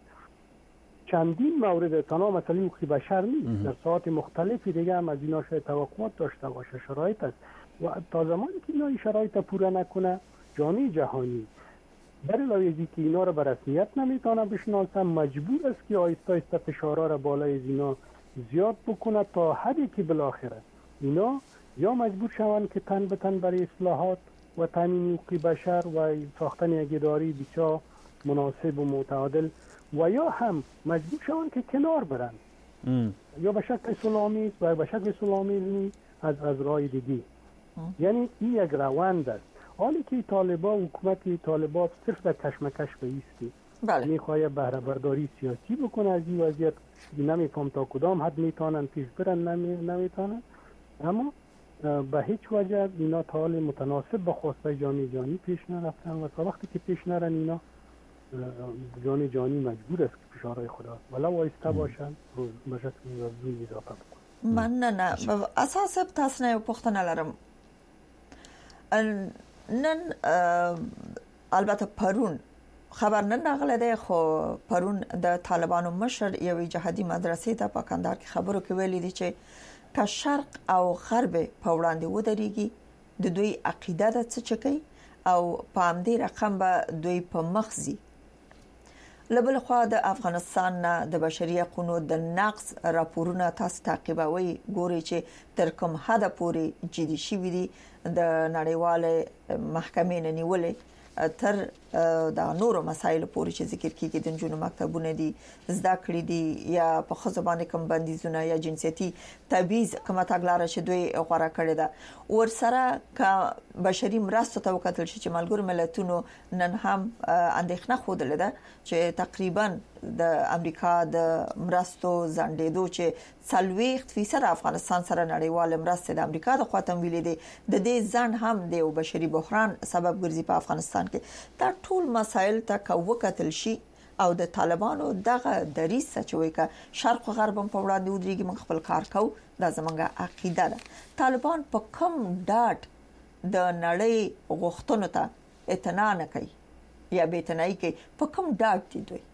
چندین مورد تنها مسئله حقوق بشر نیست، در ساعات مختلفی دیگه هم از اینا شاید توقعات داشته باشه، شرایط است و تا زمانی که اینا این شرایط پوره نکنه جامعه جهانی در علاوه که اینا را به رسمیت نمیتونه بشناسه، مجبور است که آیسته آیسته فشارها را بالای اینا زیاد بکنه تا حدی که بالاخره اینا یا مجبور شوند که تن به تن برای اصلاحات و تامین حقوق بشر و ساختن یک اداره بسیار مناسب و معتدل و یا هم مجبور شوند که کنار برن ام. یا به شکل سلامی و به شکل سلامی از از راه دیگه. یعنی این یک روند است. حالی که طالبان حکومت طالبان صرف در کشمکش بایستی، بله. میخواه بهره برداری سیاسی بکنه از این وضعیت، نمیفهم تا کدام حد میتونن پیش برن، نمی نمیتونن، اما به هیچ وجه اینا تا حال متناسب با خواسته جامعه جهانی پیش نرفتن و تا وقتی که پیش نرن اینا جامعه جهانی مجبور است که فشارهای خدا ولو آیسته باشن روز بشک زوی اضافه بکنن. من نه نه اساس تاسو نه پوښتنه لرم. نن البته پرون خبر نه نغله ده، خو پرون د طالبانو مشر یوې جهادي مدرسې ته په کندهار کې خبرو کې ویلي دي چې که شرق او غرب په وړاندې ودرېږي د دوی عقیده ده څه چکی او په همدې رقم به دوی په مخزي. لبل خو د افغانستان نه د بشري حقوقو د نقض راپورونه تاسو تعقیبوي، ګوري چې تر کوم حد پورې جدي شي وي د نړیواله محکمې نه نیولې تر د نورو مسایلو پورې چې ذکر کیږي د جنونو مکتبونه دي، زده کړې دي یا په خزبانه کم بندیزونه یا جنسيتي تبعیض کومه تګلارې چې دوی غوړه کړې ده. ورسره ک بشري مرستو ته وکتل شي چې ملګرو ملتونو نن هم اندېښنه خوده ده چې تقریبا د امریکا د مرستو زندېدو چې څلويخت فیصد افغانستان سره نړیوال مرسته د امریکا د خواته ویلې دي، د دې ځان هم د بشري بحران سبب ګرځي په افغانستان کې. دا ټول مسایل ته وکتل شي او د طالبانو دغه دریس چوي کا شرق او غرب په وړاندې ودرېږي، موږ خپل کار کوو، دا زمونږه عقیده ده. طالبان په کم ډاټ د نړۍ غوښتنو ته اعتنا نه کوي یا به اعتنائی کوي، په کم ډاټ دي دوی.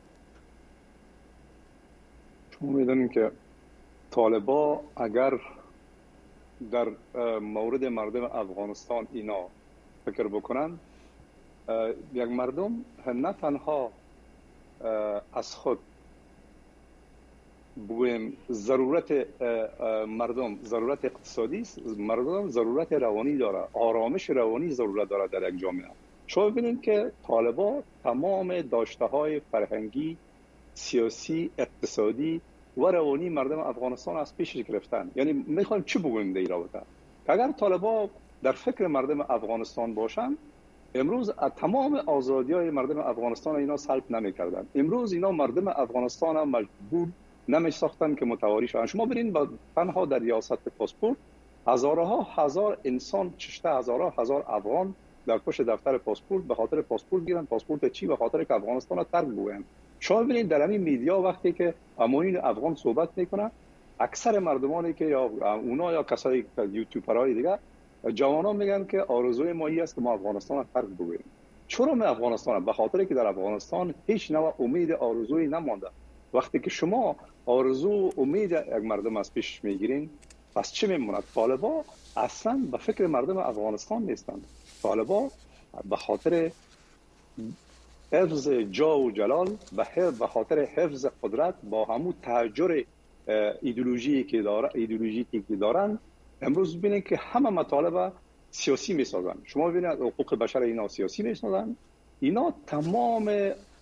شما میدونید که طالبان اگر در مورد مردم افغانستان اینا فکر بکنن، یک مردم نه تنها از خود بگویم ضرورت مردم ضرورت اقتصادی است، مردم ضرورت روانی داره، آرامش روانی ضرورت داره در یک جامعه. شما ببینید که طالبان تمام داشته‌های فرهنگی، سیاسی، اقتصادی و روانی مردم افغانستان از پیش گرفتن. یعنی میخوایم چی بگوییم در این رابطه؟ اگر طالبان در فکر مردم افغانستان باشن، امروز تمام آزادی‌های مردم افغانستان اینا سلب نمی‌کردن. امروز اینا مردم افغانستان هم مجبور نمی‌ساختن که متواری شوند. شما برین با تنها در ریاست پاسپورت هزارها هزار انسان، چشته هزارها هزار افغان در پشت دفتر پاسپورت به خاطر پاسپورت گیرن. پاسپورت چی؟ به خاطر که افغانستان را ترک بگویند. شما ببینید در همین میدیا وقتی که اموین افغان صحبت میکنن، اکثر مردمانی که یا اونا یا کسایی که یوتیوبرهای دیگه جوانان میگن که آرزوی ما این است که ما افغانستان را ترک بگوییم. چرا ما افغانستان؟ به خاطر که در افغانستان هیچ نوع امید آرزویی نمانده. وقتی که شما آرزو امید یک مردم از پیش میگیرین، پس چه میموند؟ طالبان اصلا به فکر مردم افغانستان نیستند. طالبان به خاطر حفظ جا و جلال، به خاطر حفظ قدرت، با همون تهجر ایدئولوژی که داره ایدئولوژیکی که دارن، امروز ببینید که همه مطالب سیاسی میسازن. شما ببینید حقوق بشر اینا سیاسی میسازن، اینا تمام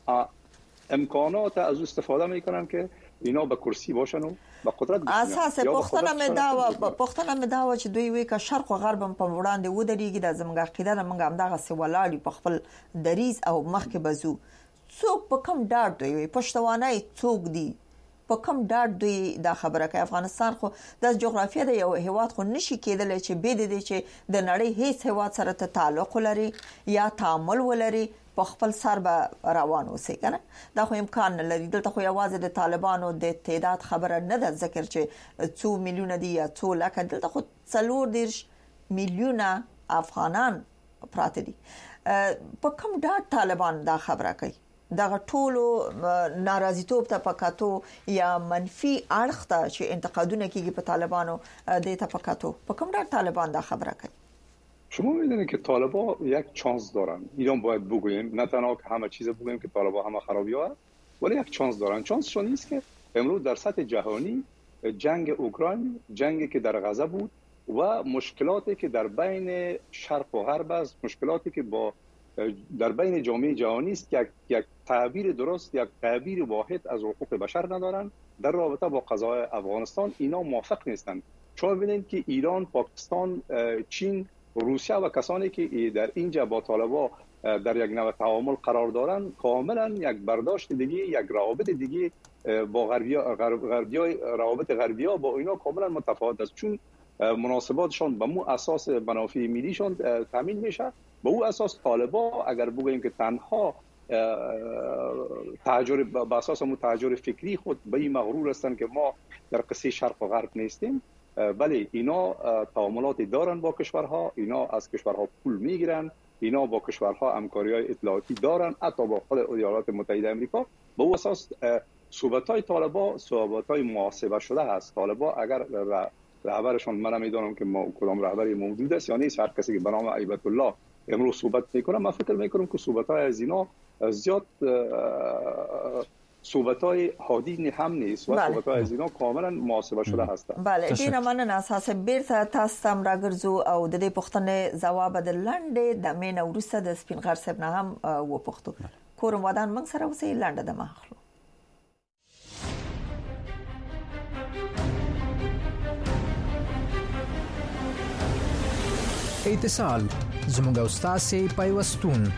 امکانات از استفاده میکنن که اینا به کرسی باشن و به قدرت بشینن. اساس پختنه مې دا پختنه مې دا چې دوی وی که شرق او غرب په وړاندې ودرېږي د زموږ عقیده نه موږ هم دغه سیولاړي په خپل دریز او مخ کې بزو. څوک په کم ډاډ دوی وي پښتوانه څوک دي په کم ډاډ دوی دا خبره کوي؟ افغانستان خو د جغرافیه د یو هیواد خو نشي کېدل چې به د دې چې د نړۍ هیڅ هیواد سره ته تعلق لري یا تعامل ولري په خپل سر به روان اوسي کنه. دا خو امکان نه لري. دلته خو یوازې د طالبانو د تعداد خبره نه ده ذکر چې څو میلیونه دي یا څو لکه، دلته خو څلور دیرش میلیونه افغانان پراته دي. په کوم ډاډ طالبان دا خبره کوي؟ دغه ټولو ناراضیتوب ته پکاتو یا منفي اړخ ته چې انتقادونه کیږي په طالبانو د ته پکاتو، په کوم ډاډ طالبان دا خبره کوي؟ شما میدونید که طالبان یک چانس دارن. ایران باید بگوییم، نه تنها که همه چیز بگوییم که طالبان همه خرابی ها، ولی یک چانس دارن. چانسشون نیست که امروز در سطح جهانی جنگ اوکراین، جنگی که در غزه بود و مشکلاتی که در بین شرق و غرب است، مشکلاتی که با در بین جامعه جهانی است که یک تعبیر درست، یک تعبیر واحد از حقوق بشر ندارن. در رابطه با قضای افغانستان اینا موافق نیستند. شما ببینید که ایران، پاکستان، چین، روسیه و کسانی که در اینجا با طالبان در یک نوع تعامل قرار دارن، کاملا یک برداشت دیگه، یک روابط دیگه با غربیا غربیا روابط غربیا با اینا کاملا متفاوت است. چون مناسباتشان به مو اساس منافع ملیشان تامین میشه. به او اساس طالبان اگر بگوییم که تنها تهجر به اساس مو تهجر فکری خود به این مغرور هستند که ما در قصه شرق و غرب نیستیم، بله اینا تعاملاتی دارن با کشورها، اینا از کشورها پول میگیرن، اینا با کشورها همکاری‌های اطلاعاتی دارن، حتی با خود ایالات متحده آمریکا. به او اساس صحبت‌های طالبان صحبت‌های محاسبه شده است. طالبان اگر رهبرشان، من نمیدونم که ما کدام رهبری موجود است یا نیست، هر کسی که به نام ایبت الله امروز صحبت میکنم، من فکر میکنم که صحبت‌های از اینا زیاد صحبت‌های هادی هم نیست و بله. صحبت‌های از اینا کاملا محاسبه شده هستند. بله ډیره مننه اساس بیرته تاسو تم راګرځو او د دې پوښتنې ځواب د لاندې د مین ورسته د سپین غر صاحب نه هم و پوښتو کوم ودان موږ سره وسې لاندې د ماخلو. اتصال زموږ استاد پیوستون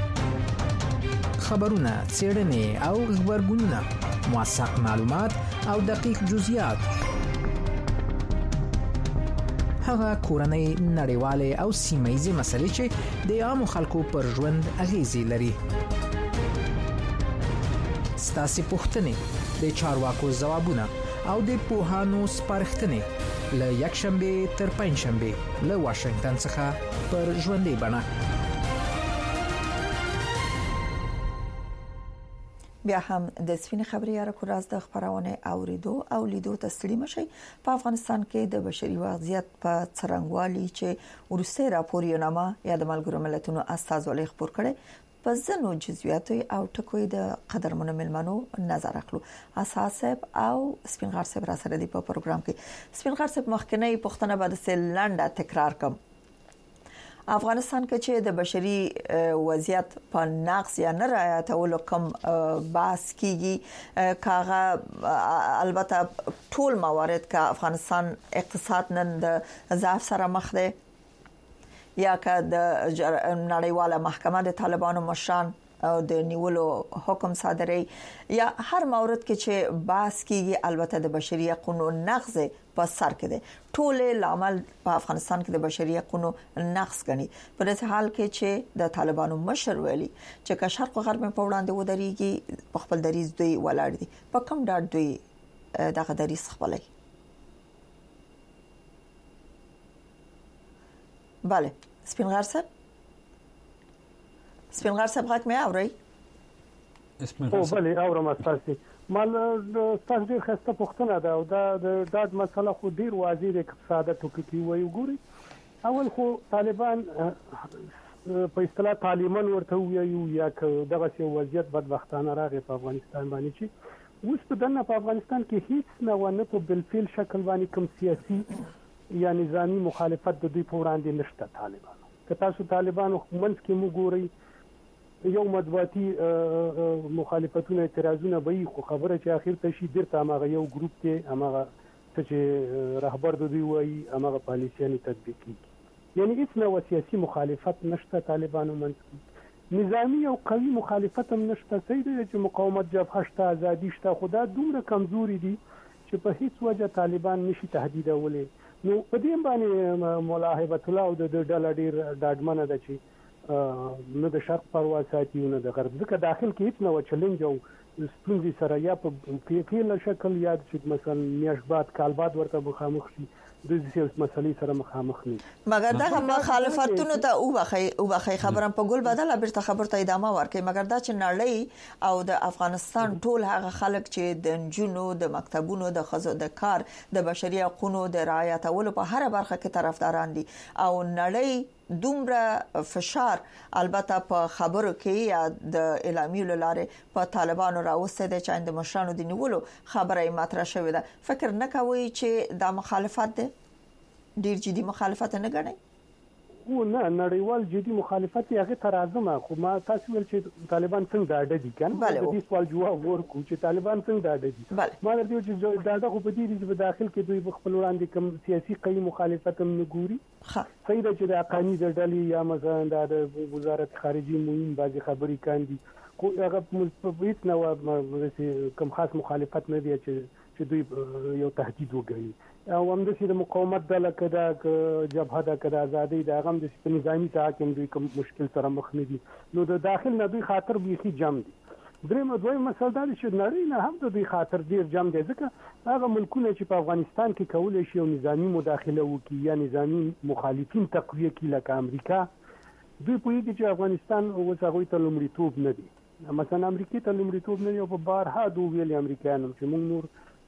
خبرونه څېړنې او خبرګونونه موثق معلومات او دقیق جزئیات هغه کورنۍ نړیواله او سیمایي مسلې چې د عامو خلکو پر ژوند اغیزې لري. ستاسو پوښتنې د چارواکو ځوابونه او د پوهانو سپارښتنې له یک شنبه تر پنځ شنبه له واشنگټن څخه پر ژوندې بڼه. بیا هم د سپین خبري یا کوراز د خبرونه اوریدو او لیدو تسلیم شي. په افغانستان کې د بشري وضعیت په څرنګوالي چې ورسته راپورینامه یا د ملګرو ملتونو استازولۍ خبر کړي په ځنو جزئیاتو او ټکوي د قدرمنو ملمنو نظر اخلو. اساس او سپین غر صاحب را سره دی په پروګرام کې. سپین غر صاحب مخکنی پښتنه بعد سلنده تکرار کوم. افغانستان کې چې د بشري وضعیت په نقص یا نه رعایتولو کوم بحث کیږي کاغه البته ټول موارد کا افغانستان اقتصاد نن د ضعف سره مخ دی یا که د نړیواله محکمه د طالبانو مشران او د نیولو حکم صادري یا هر مورد کې چې بحث کیږي البته د بشري حقوقو نقض په سر کې دی. ټول لامل په افغانستان کې د بشري حقوقو نقض غني. په دې حال کې چې د طالبانو مشر ویلي چې که شرق او غرب په وړاندې ودرېږي په خپل دریز دوی ولاړ دي. په کوم ډول دوی دغه دریز خپلای؟ بله سپین غر صاحب سپین غر صاحب غاک مې اوري؟ او بله اورم تاسو. مال تاسو ډیر خسته پوښتنه ده او دا د داد مسله خو ډیر واضح د اقتصاد ټوکی وي. وګوري اول خو طالبان په اصطلاح طالبان ورته ویو یا که دغه وضعیت بدبختانه راغی په افغانستان باندې چې اوس په دنه په افغانستان کې هیڅ نه ونه په بلفل شکل باندې کوم سیاسي یا نظامی مخالفت د دوی په وړاندې نشته. طالبان که تاسو طالبانو منځ کې مو ګورئ یو مطبوعاتي مخالفتونه اعتراضونه به خو خبره چې اخر ته شي درته هغه یو ګروپ ته هغه چې رهبر د دوی وایي هغه پالیسیانه تطبیق کوي. یعنی هیڅ نوع سیاسي مخالفت نشته طالبانو منځ کې. نظامی او قوي مخالفت هم نشته. صحیح دی چې مقاومت جبهه شته ازادي شته خو دا دومره کمزوري دي چې په هیڅ وجه طالبان نشي تهدیدولې. نو په دې باندې مولا هیبت الله او د ډله ډیر ډاډمنه ده چې نه د شرق پروا ساتي نه د غرب ځکه داخل کې هیڅ نو چیلنج او ستونزې سره یا په پیل شکل یا چې مثلا میاش بعد کال بعد ورته مخامخ شي د دې مسلې سره مخامخ نه. مګر دا مخالفتونو ته او بخي او بخي خبرم په ګل بدله بیرته خبر ته ادامه ورکړي. مګر دا چې نړۍ او د افغانستان ټول هغه خلک چې د جنونو د مکتبونو د خزو د کار د بشري حقوقو د رعایتولو په هر برخه کې طرفداران دي او نړۍ دومره فشار البته په خبرو کې یا د اعلامیو لاره په طالبانو راوسته د چاند مشرانو د نیولو خبره مطرح شوې ده. فکر نه کوي چې دا مخالفت ده ډیر جدي مخالفت نه غني؟ او نه نړیوال جدي مخالفت هغه تر اعظمه خو ما تاسو ول چې طالبان څنګه دا اډه دي کنه د دې سوال جواب ورکو چې طالبان څنګه دا اډه دي. ما درته چې دا دغه په دې چې په داخل کې دوی خپل وړاندې کوم سیاسي قوي مخالفت هم نه ګوري. صحیح ده چې د اقانی د ډلې یا مثلا د وزارت خارجي مهم بعضي خبري کاندي خو هغه په هیڅ نوع کوم خاص مخالفت نه دی چې چې دوی یو تهدید وګڼي او هم د مقاومت ډله کده جبهه ده کده ازادي ده هم د نظامی تحکم دوی کوم مشکل سره مخ نه دي. نو د داخل نه دوی خاطر بيخي جام دي. درېمه دوی مسله دا چې نړۍ نه هم د دوی خاطر ډیر جام دي ځکه هغه ملکونه چې په افغانستان کې کولای شي او نظامی مداخله وکړي یا نظامی مخالفین تقویه کړي لکه امریکا دوی په دې چې افغانستان اوس هغه ته لومړیتوب نه دي. مثلا امریکای ته لومړیتوب نه دی او په بارها دوه ویلي امریکایانو چې موږ نور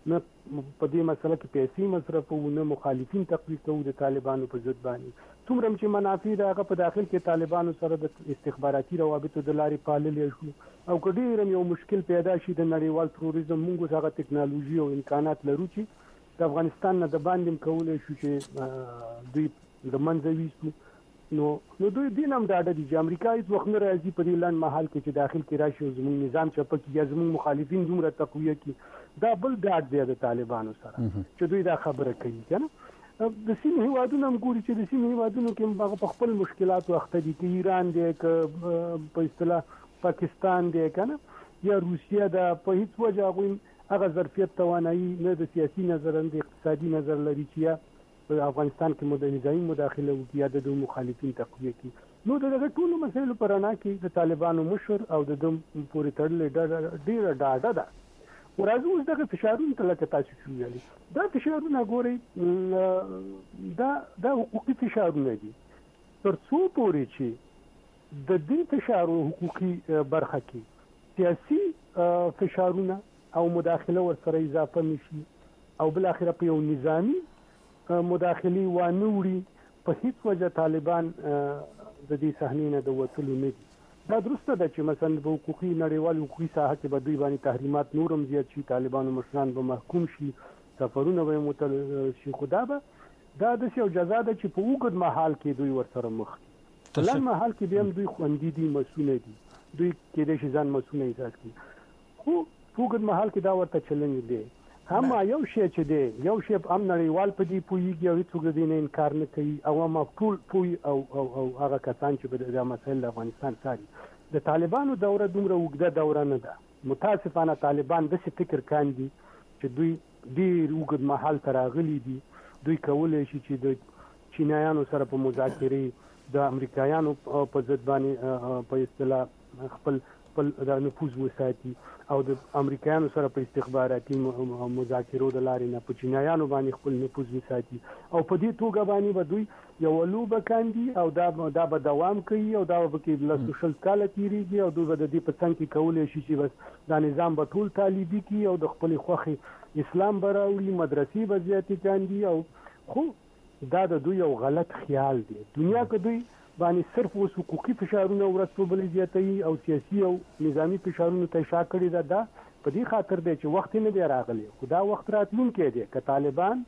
نه په دې مسله کې پیسې مصرفو، نه مخالفین تقویه کوو د طالبانو په ضد باندې. څومره چې منافع د هغه په داخل کې طالبانو سره د استخباراتي روابطو د لارې پاللې شو، او که ډېر یو مشکل پیدا شي د نړیوال تروریزم، موږ هغه ټکنالوژي او امکانات لرو چې د افغانستان نه د باندې کولای شو چې دوی د منځه ویستو. نو نو دوی دین هم ډاډه دي چې امریکا هیڅ وخت نه راځي په دې لنډ مهال کې چې داخل کې راشي او زموږ نظام چپه کړي یا زموږ مخالفین دومره تقویه کړي. دا بل ډاډ دی د طالبانو سره چې دوی دا خبره کوي کنه. د سیمې هیوادونو هم ګوري چې د سیمې هیوادونو کې هغه په خپل مشکلاتو اخته دي، که ایران دی، که په اصطلاح پاکستان دی کنه، یا روسیه ده. په هیڅ وجه هغوی هغه ظرفیت توانایي نه د سیاسي نظر نه د اقتصادي نظر لري چې یا په افغانستان کې نظامي مداخله وکړي یا د مخالفین تقویه کړي. نو دغه ټولو مسایلو پر انا کې د طالبانو مشر او د دم پورې تړلې ډېره ډاډه ده. ورځو اوس دغه فشارونه ته لکه تاسو چې ویلي، دا فشارونه ګورئ دا دا حقوقي فشارونه دي. تر څو پورې چې د دې فشارو حقوقي برخه کې سیاسي فشارونه او مداخله ورسره اضافه نشي او بل اخر په یو نظامی مداخلي وانه وړي، په هیڅ وجه طالبان د دې صحنې نه د وتلو نه دي. دا درسته ده چې مثلا په حقوقي نړیوال حقوقي ساحه کې به دوی باندې تحریمات نورم زیات شي، طالبانو مشران به محکوم شي، سفرونه به متل شي. خدا به دا د یو جزا ده چې په وګړ محل کې دوی ورسره مخ دي. لن محل کې به هم دوی خوندې دي، مسؤل دي، دوی کې د شي ځان مسؤل احساس کوي. خو په وګړ محل کې دا ورته چلنج دی. هم یو شی چې دی، یو شی هم نړیوال په دې پوهیږي او هیڅوک دې نه انکار نه کوي، او هم ټول پوي او او او هغه کسان چې د مسایل د افغانستان ساري. د طالبانو دوره دومره وګړه دوره نه ده. متاسفانه طالبان د څه فکر کاندي چې دوی ډیر وګړ محل تراغلي دي. دوی کولای شي چې د چینایانو سره په مذاکره د امریکایانو په ضد باندې په اصطلاح خپل خپل د نفوذ وساتي، او د امریکایانو سره په استخباراتي مذاکرو د لارې نه په چینایانو باندې خپل نفوذ وساتي، او په دې توګه باندې به دوی یو لوبه کاندي او دا دا به دوام کوي او دا به کې له سوشل کاله تیریږي او دوی به د دې په څنګ کې کولای شي چې بس دا نظام به ټول طالبي کی او د خپل خوخي اسلام براوي، مدرسې به زیاتې کاندي. او خو دا د دوی یو غلط خیال دی. دنیا کې دوی باندې صرف اوس حقوقي فشارونه ورځ په بل زیاتوي او سیاسي او نظامی فشارونه ته شا کړی ده. دا په دې خاطر دی چې وخت نه دی راغلی، خو دا وخت راتلونکی دی. که طالبان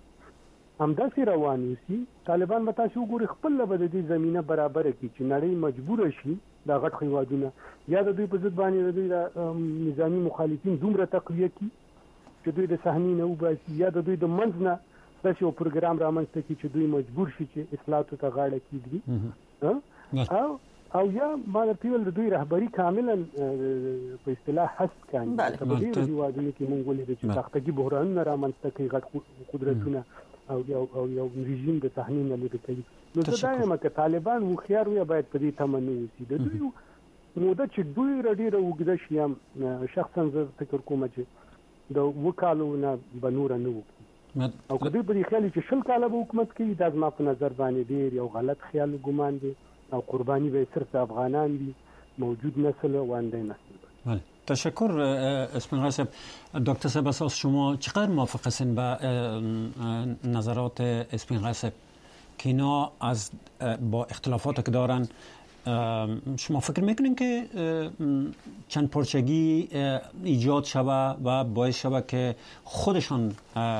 همداسې روان وي، طالبان به تاسو وګورئ خپل به د دې زمینه برابر کړي چې نړۍ مجبور شي دا غټ هیوادونه یا د دوی په ضد باندې د دوی نظامی مخالفین دومره تقویه کړي چې دوی د صحنې نه وباسي، یا د دوی د منځ نه داسې یو پروګرام رامنځته کړي چې دوی مجبور شي چې اصلاحاتو ته غاړه کېږدي، او او یا مالتیول د دوی رهبری کاملا په اصطلاح حذف کړي. په دې هیوادونو کې موږ ولې د سختګي بحرانونه رامنځته کوي، غټ قدرتونه او یو او یو رژیم د صحنې نه لري کوي. نو زه دا یم چې طالبان هوښیار وي، باید په دې تمه نه اوسي. د دوی موده چې دوی ډېره اوږده شي، هم شخصا زه فکر کوم چې د اووه کالو نه به نوره نه وکړي، او که دوی په دې خیال چې شل کاله به حکومت کوي، دا زما په نظر باندې ډېر یو غلط خیال و ګمان دی، او قربانی به صرف افغانان دي، موجود نسل و آینده نسل. بله، تشکر اسماعیل صاحب. دکتر صاحب اساس شما چقدر موافق هستین با نظرات اسماعیل صاحب که اینا از با اختلافاتی که دارن، شما فکر میکنین که چند پارچگی ایجاد شوه و باعث شوه که خودشان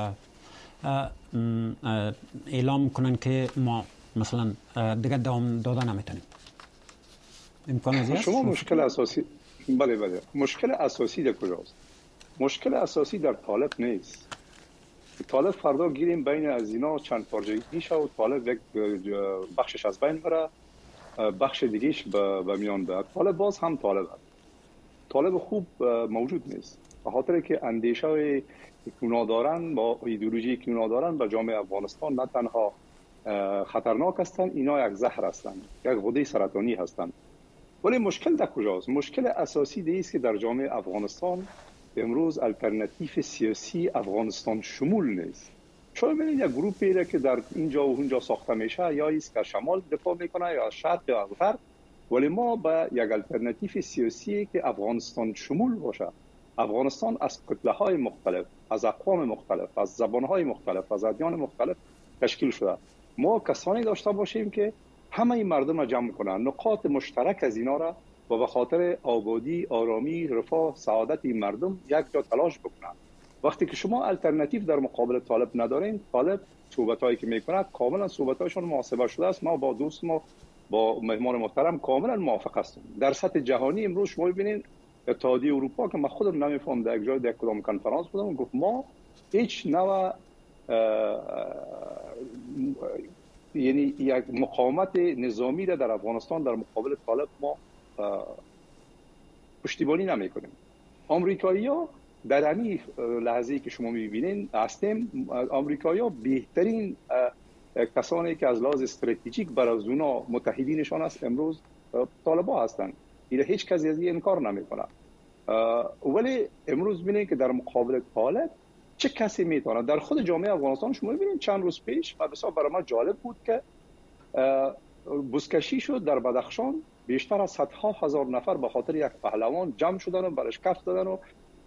اعلام کنن که ما مثلا دیگه دوام دادن نمیتونیم؟ امکان زیست؟ شما مشکل اساسی بله بله مشکل اساسی در کجاست؟ مشکل اساسی در طالب نیست. طالب فردا گیریم بین از اینا چند پارچگی شد و طالب یک بخشش از بین بره، بخش دیگهش به میان بیاد. طالب باز هم طالب هست. طالب خوب موجود نیست، به خاطر که اندیشه که اونا دارن با ایدئولوژی که اونا دارن به جامعه افغانستان نه تنها خطرناک هستند، اینا یک زهر هستند، یک غده سرطانی هستند. ولی مشکل در کجاست؟ مشکل اساسی دیگه است که در جامعه افغانستان امروز الटरनेटिव سیاسی افغانستان شمول نیست. چون ببینید یک گروپی که در اینجا و اونجا ساخته میشه، یا است که شمال دفاع میکنه یا شرق یا غرب، ولی ما با یک الटरनेटिव سیاسی که افغانستان شمول باشه، افغانستان از کتله‌های مختلف، از اقوام مختلف، از زبان‌های مختلف، از ادیان مختلف تشکیل شده. ما کسانی داشته باشیم که همه این مردم را جمع کنند، نقاط مشترک از اینا را و به خاطر آبادی، آرامی، رفاه، سعادت این مردم یک جا تلاش بکنند. وقتی که شما الटरनेटिव در مقابل طالب ندارین، طالب صحبتایی که میکند کاملا صحبتایشون محاسبه شده است. ما با دوست ما با مهمان محترم کاملا موافق هستم. در سطح جهانی امروز شما ببینید اتحادیه اروپا که من خودم نمیفهم در یک جای در کدام کنفرانس بودم گفت ما هیچ نوع یعنی یک مقاومت نظامی را در افغانستان در مقابل طالب ما پشتیبانی نمیکنیم. آمریکایی‌ها در همین لحظه‌ای که شما می‌بینید هستیم، آمریکایی‌ها بهترین کسانی که از لحاظ استراتژیک برای از اونا متحدینشان است امروز طالبان هستند. این هیچ کسی از این انکار نمیکنه. ولی امروز ببینید که در مقابل طالب چه کسی میتونه در خود جامعه افغانستان شما ببینید چند روز پیش و بسیار برای ما جالب بود که بزکشی شد در بدخشان، بیشتر از صدها هزار نفر به خاطر یک پهلوان جمع شدن و برش کف دادن و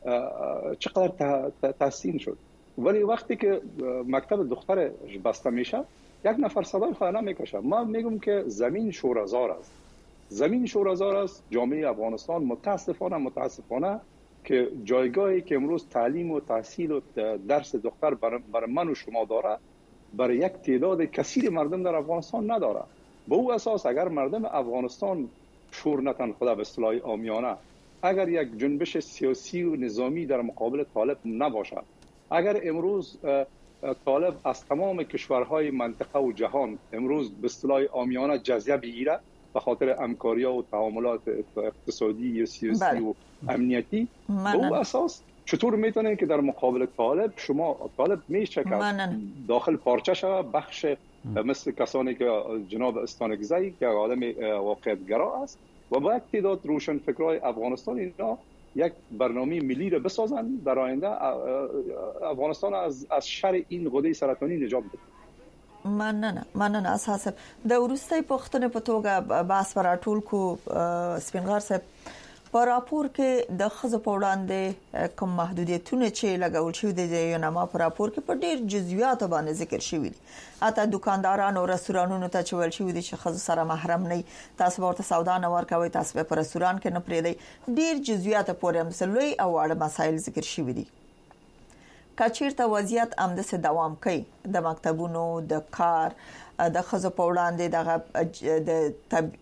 چقدر تحسین شد. ولی وقتی که مکتب دختر بسته میشه یک نفر صدای خواهر نمیکشه. ما میگم که زمین شوره‌زار است، زمین شوره‌زار است. جامعه افغانستان متاسفانه متاسفانه که جایگاهی که امروز تعلیم و تحصیل و درس دختر برای من و شما داره برای یک تعداد کثیر مردم در افغانستان نداره. به او اساس اگر مردم افغانستان شور نتن خدا به اصطلاح عامیانه، اگر یک جنبش سیاسی و نظامی در مقابل طالب نباشد، اگر امروز طالب از تمام کشورهای منطقه و جهان امروز به اصطلاح عامیانه جزیه بگیره به خاطر همکاری‌ها و تعاملات اقتصادی و سیاسی بله. و امنیتی، به اون اساس چطور میتونه که در مقابل طالب شما طالب میشه که داخل پارچه شود بخش مثل کسانی که جناب استانکزی که آدم واقعیت‌گرا است و با یک تعداد روشنفکرای افغانستان اینا یک برنامه ملی را بسازن در آینده افغانستان از از شر این غده سرطانی نجات بده. مننه مننه اساس د ورستۍ پښتنې په توګه باس پر ټول کو سپینغار صاحب په راپور کې د خزو په وړاندې کوم محدودیتونه چې لګول شوی دي یو نامه په راپور کې په ډیر جزئیات باندې ذکر شوی دي. اته دکاندارانو او رستورانونو ته چې ول شوی دي چې خزو سره محرم نه تاسو ورته سودا نه ورکوي، تاسو په رستوران کې نه پریدي. ډیر جزئیات پورې هم سلوي او اړه مسایل ذکر شوی دي. کچیرته وضعیت امدسه دوام کوي د مکتبونو د کار د خزو په وړاندې د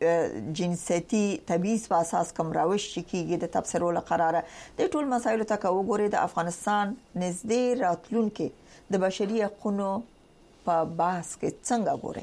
جنسيتي تبعیض په اساس کوم راوش کیږي د تبصرو قراره د ټول مسایلو ته وګوري د افغانستان نږدې راتلونکو د بشري حقوقو په بحث کې څنګه ګوري؟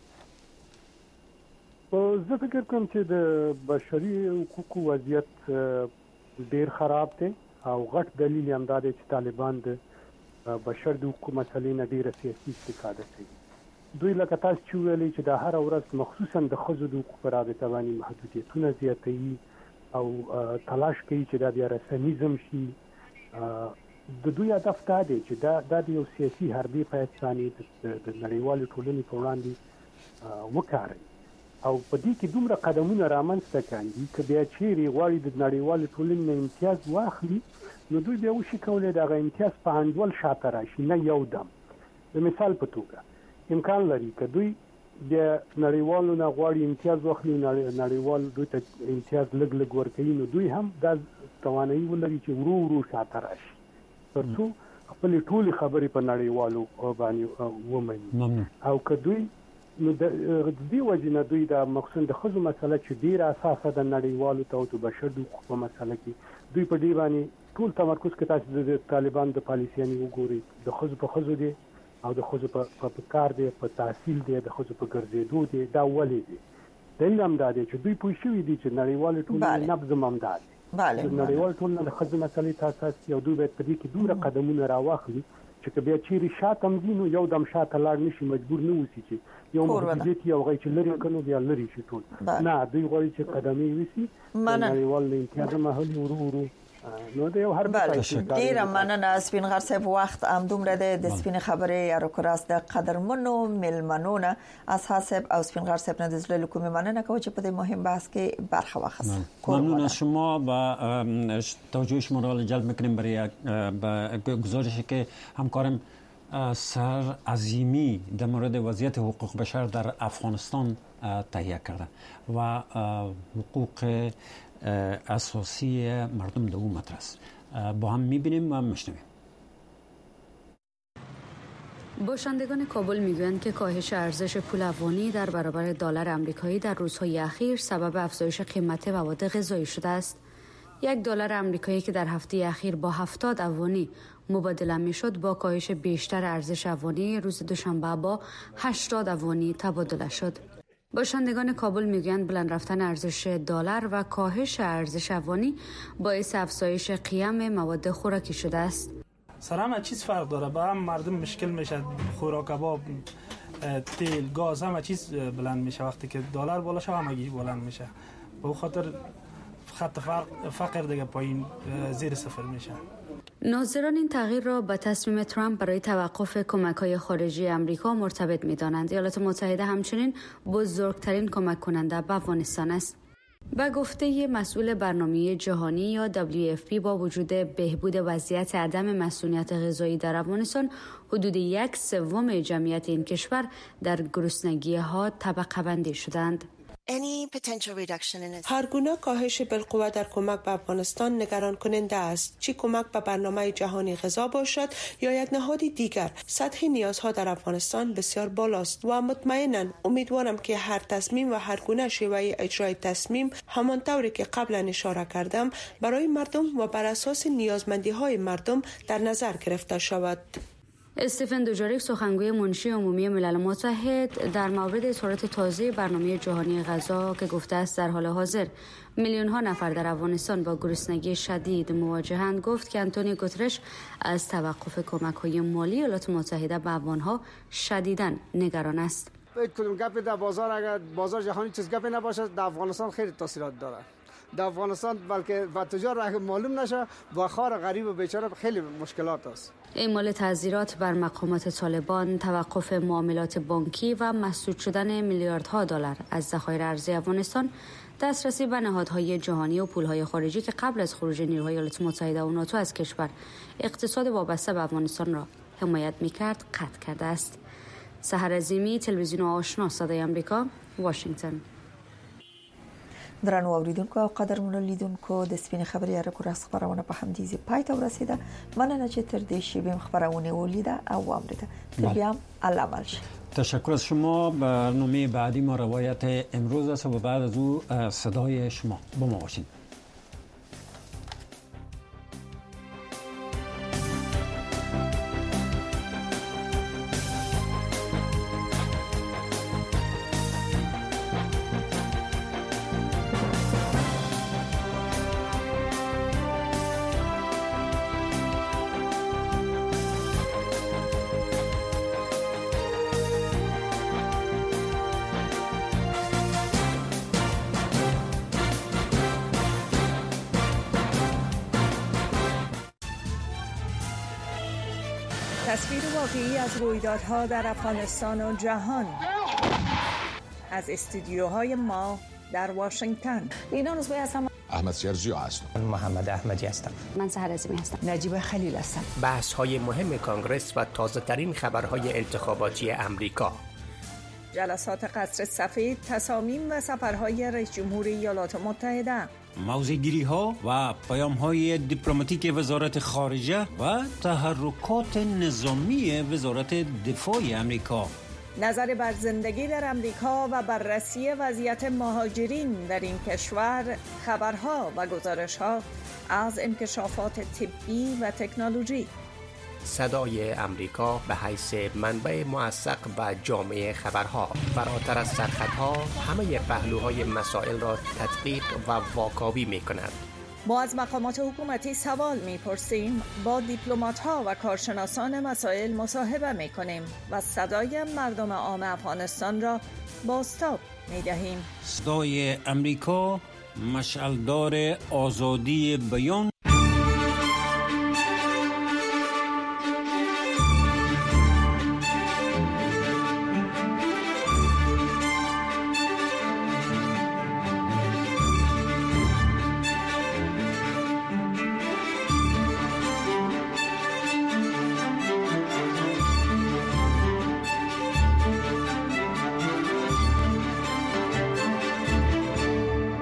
زه فکر کوم چې د بشري حقوقو وضعیت ډیر خراب دی او غټ دلیل هم دا دی چې طالبان د بشر د حقوقو مسلې نه ډیره سیاسي استفاده کوي. دوی لکه تاسو چې ویلي چې د هر ورځ مخصوصا د خزو د حقوقو پر رابطه باندې محدودیتونه زیاتوي او تلاش کوي چې دا بیا رسمیزم شي. د دوی هدف دا دی چې دا د یو سیاسي حربي پایڅانی د نړیوال ټولنې په وړاندې وکړي او په دې کې دومره قدمونه رامنځته کاندي چې بیا چیرې غواړي د نړیوال ټولنې امتیاز واخلي نو دوی بیا وشي کولای دغه امتیاز په انډول شاته راشي نه یو دم. د مثال په توګه امکان لري که دوی د نړیوالو نه غواړي امتیاز واخلي، نړیوال دوی ته امتیاز لږ لږ ورکوي، نو دوی هم دا توانایي ولري چې ورو ورو شاته راشي تر څو خپل ټولې خبرې په نړیوالو باندې ومني. او که دوی نو د دې وجه نه دوی د مخصوص د خزو مسله چې ډیره اساسه د نړیوالو ته او د بشر د حقوقو مسله کې دوی په دې باندې ټول تمرکز کوي. تاسو د طالبان د پالیسیانو وګورئ، د خزو په خزو دي او د خزو په کار دي، په تحصیل دي، د خزو په ګرځېدو دي. دا ولې دي؟ دلیل هم دا دی چې دوی پوه شوي دي چې نړیوال ټولنې نبض هم دا دی. نړیوال ټولنه د خزو مسلې ته اساس یو دوی باید په دې کې دومره قدمونه راواخلي چې بیا چیرې شاته هم نو یو دم شاته لاړ نشي، مجبور نه اوسي چې یو محدودیت یو غي چې لري کنو بیا لري شي ټول. نه، دوی غواړي چې قدمې وسی نړیوال امتیاز مهالي ورو ورو نو د یو هر ډیر مننه سپین غر صاحب وخت ام دومره د سپین خبرې ارو کراس د قدرمنو ملمنونه اساس صاحب او سپین غر صاحب نه د زړه کومه مننه کوم چې په دې مهم بحث کې برخه واخیست. ممنون از شما و توجه شما را جلب میکنیم برای گزارشی که همکارم سر عظیمی در مورد وضعیت حقوق بشر در افغانستان تهیه کرده و حقوق اساسی مردم در اون مطرح است. با هم میبینیم و میشنویم. باشندگان کابل میگویند که کاهش ارزش پول افغانی در برابر دلار آمریکایی در روزهای اخیر سبب افزایش قیمت مواد غذایی شده است. یک دلار آمریکایی که در هفته اخیر با هفتاد افغانی مبادله میشد با کاهش بیشتر ارزش افغانی روز دوشنبه با هشتاد افغانی تبادله شد. باشندگان کابل میگویند بلند رفتن ارزش دلار و کاهش ارزش افغانی باعث افزایش قیمت مواد خوراکی شده است. سر همه چیز فرق داره، با هم مردم مشکل میشه، خوراک کباب، تیل، گاز، همه چیز بلند میشه. وقتی که دلار بالا شه همگی بلند میشه. به خاطر خط فقر دیگه پایین زیر صفر میشه. ناظران این تغییر را با تصمیم ترامپ برای توقف کمک‌های خارجی آمریکا مرتبط می‌دانند. ایالات متحده همچنین بزرگترین کمک کننده به افغانستان است. با گفته مسئول برنامه جهانی یا دبلیو اف پی با وجود بهبود وضعیت عدم مسئولیت غذایی در افغانستان حدود یک سوم جمعیت این کشور در گرسنگی‌ها طبقه بندی شدند. هر گونه کاهش بالقوه در کمک به افغانستان نگران کننده است، چه کمک به برنامه جهانی غذا باشد یا یک نهاد دیگر. سطح نیازها در افغانستان بسیار بالاست و مطمئنا امیدوارم که هر تصمیم و هر گونه شیوه اجرای تصمیم همانطوری که قبلا اشاره کردم برای مردم و بر اساس نیازمندی های مردم در نظر گرفته شود. استفن دوجاریک سخنگوی منشی عمومی ملل متحد در مورد اظهارات تازه برنامه جهانی غذا که گفته است در حال حاضر میلیون ها نفر در افغانستان با گرسنگی شدید مواجهند، گفت که آنتونیو گوترش از توقف کمک‌های مالی ایالات متحده به افغان‌ها شدیداً نگران است. هیچ کدوم گپی در بازار، اگر بازار جهانی چیز گپی نباشه، در افغانستان خیلی تاثیرات داره. در افغانستان بلکه و تجار اگه معلوم نشه با خار غریب و بیچاره خیلی مشکلات است. اعمال تعزیرات بر مقامات طالبان، توقف معاملات بانکی و مسدود شدن میلیاردها دلار از ذخایر ارزی افغانستان، دسترسی به نهادهای جهانی و پولهای خارجی که قبل از خروج نیروهای ایالات متحده و ناتو از کشور اقتصاد وابسته به افغانستان را حمایت می‌کرد، قطع کرده است. سحر عظیمی، تلویزیون آشنا صدای آمریکا، واشنگتن. درنو اوریدونکو او قدرمنو لیدونکو د سپین خبري اړه راس خبرونه په هم دي پای ته ورسیده. مننه چې تر دې شی بهم خبرونه ولیده او اوریده. بیا الله مالش. تشکر از شما. برنامه بعدی ما روایت امروز است و بعد از او صدای شما. با ما باشید. تصویر واقعی از رویدادها در افغانستان و جهان از استودیوهای ما در واشنگتن. اینا روزبه هستم. احمد سیرزیو هستم. محمد احمدی هستم. من سحر عظیمی هستم. نجیب خلیل هستم. بحث های مهم کانگرس و تازه ترین خبرهای انتخاباتی امریکا. جلسات قصر سفید، تصامیم و سفرهای رئیس جمهور ایالات متحده. موضع‌گیری ها و پیام های دیپلماتیک وزارت خارجه و تحرکات نظامی وزارت دفاع امریکا. نظر بر زندگی در امریکا و بررسی وضعیت مهاجرین در این کشور، خبرها و گزارش‌ها از انکشافات طبی و تکنولوژی. صدای امریکا به حیث منبع موثق و جامع خبرها، فراتر از سرخطها همه پهلوهای مسائل را تدقیق و واکاوی می کند. ما از مقامات حکومتی سوال می پرسیم، با دیپلمات‌ها و کارشناسان مسائل مصاحبه می کنیم و صدای مردم عام افغانستان را بازتاب می دهیم. صدای امریکا، مشعلدار آزادی بیان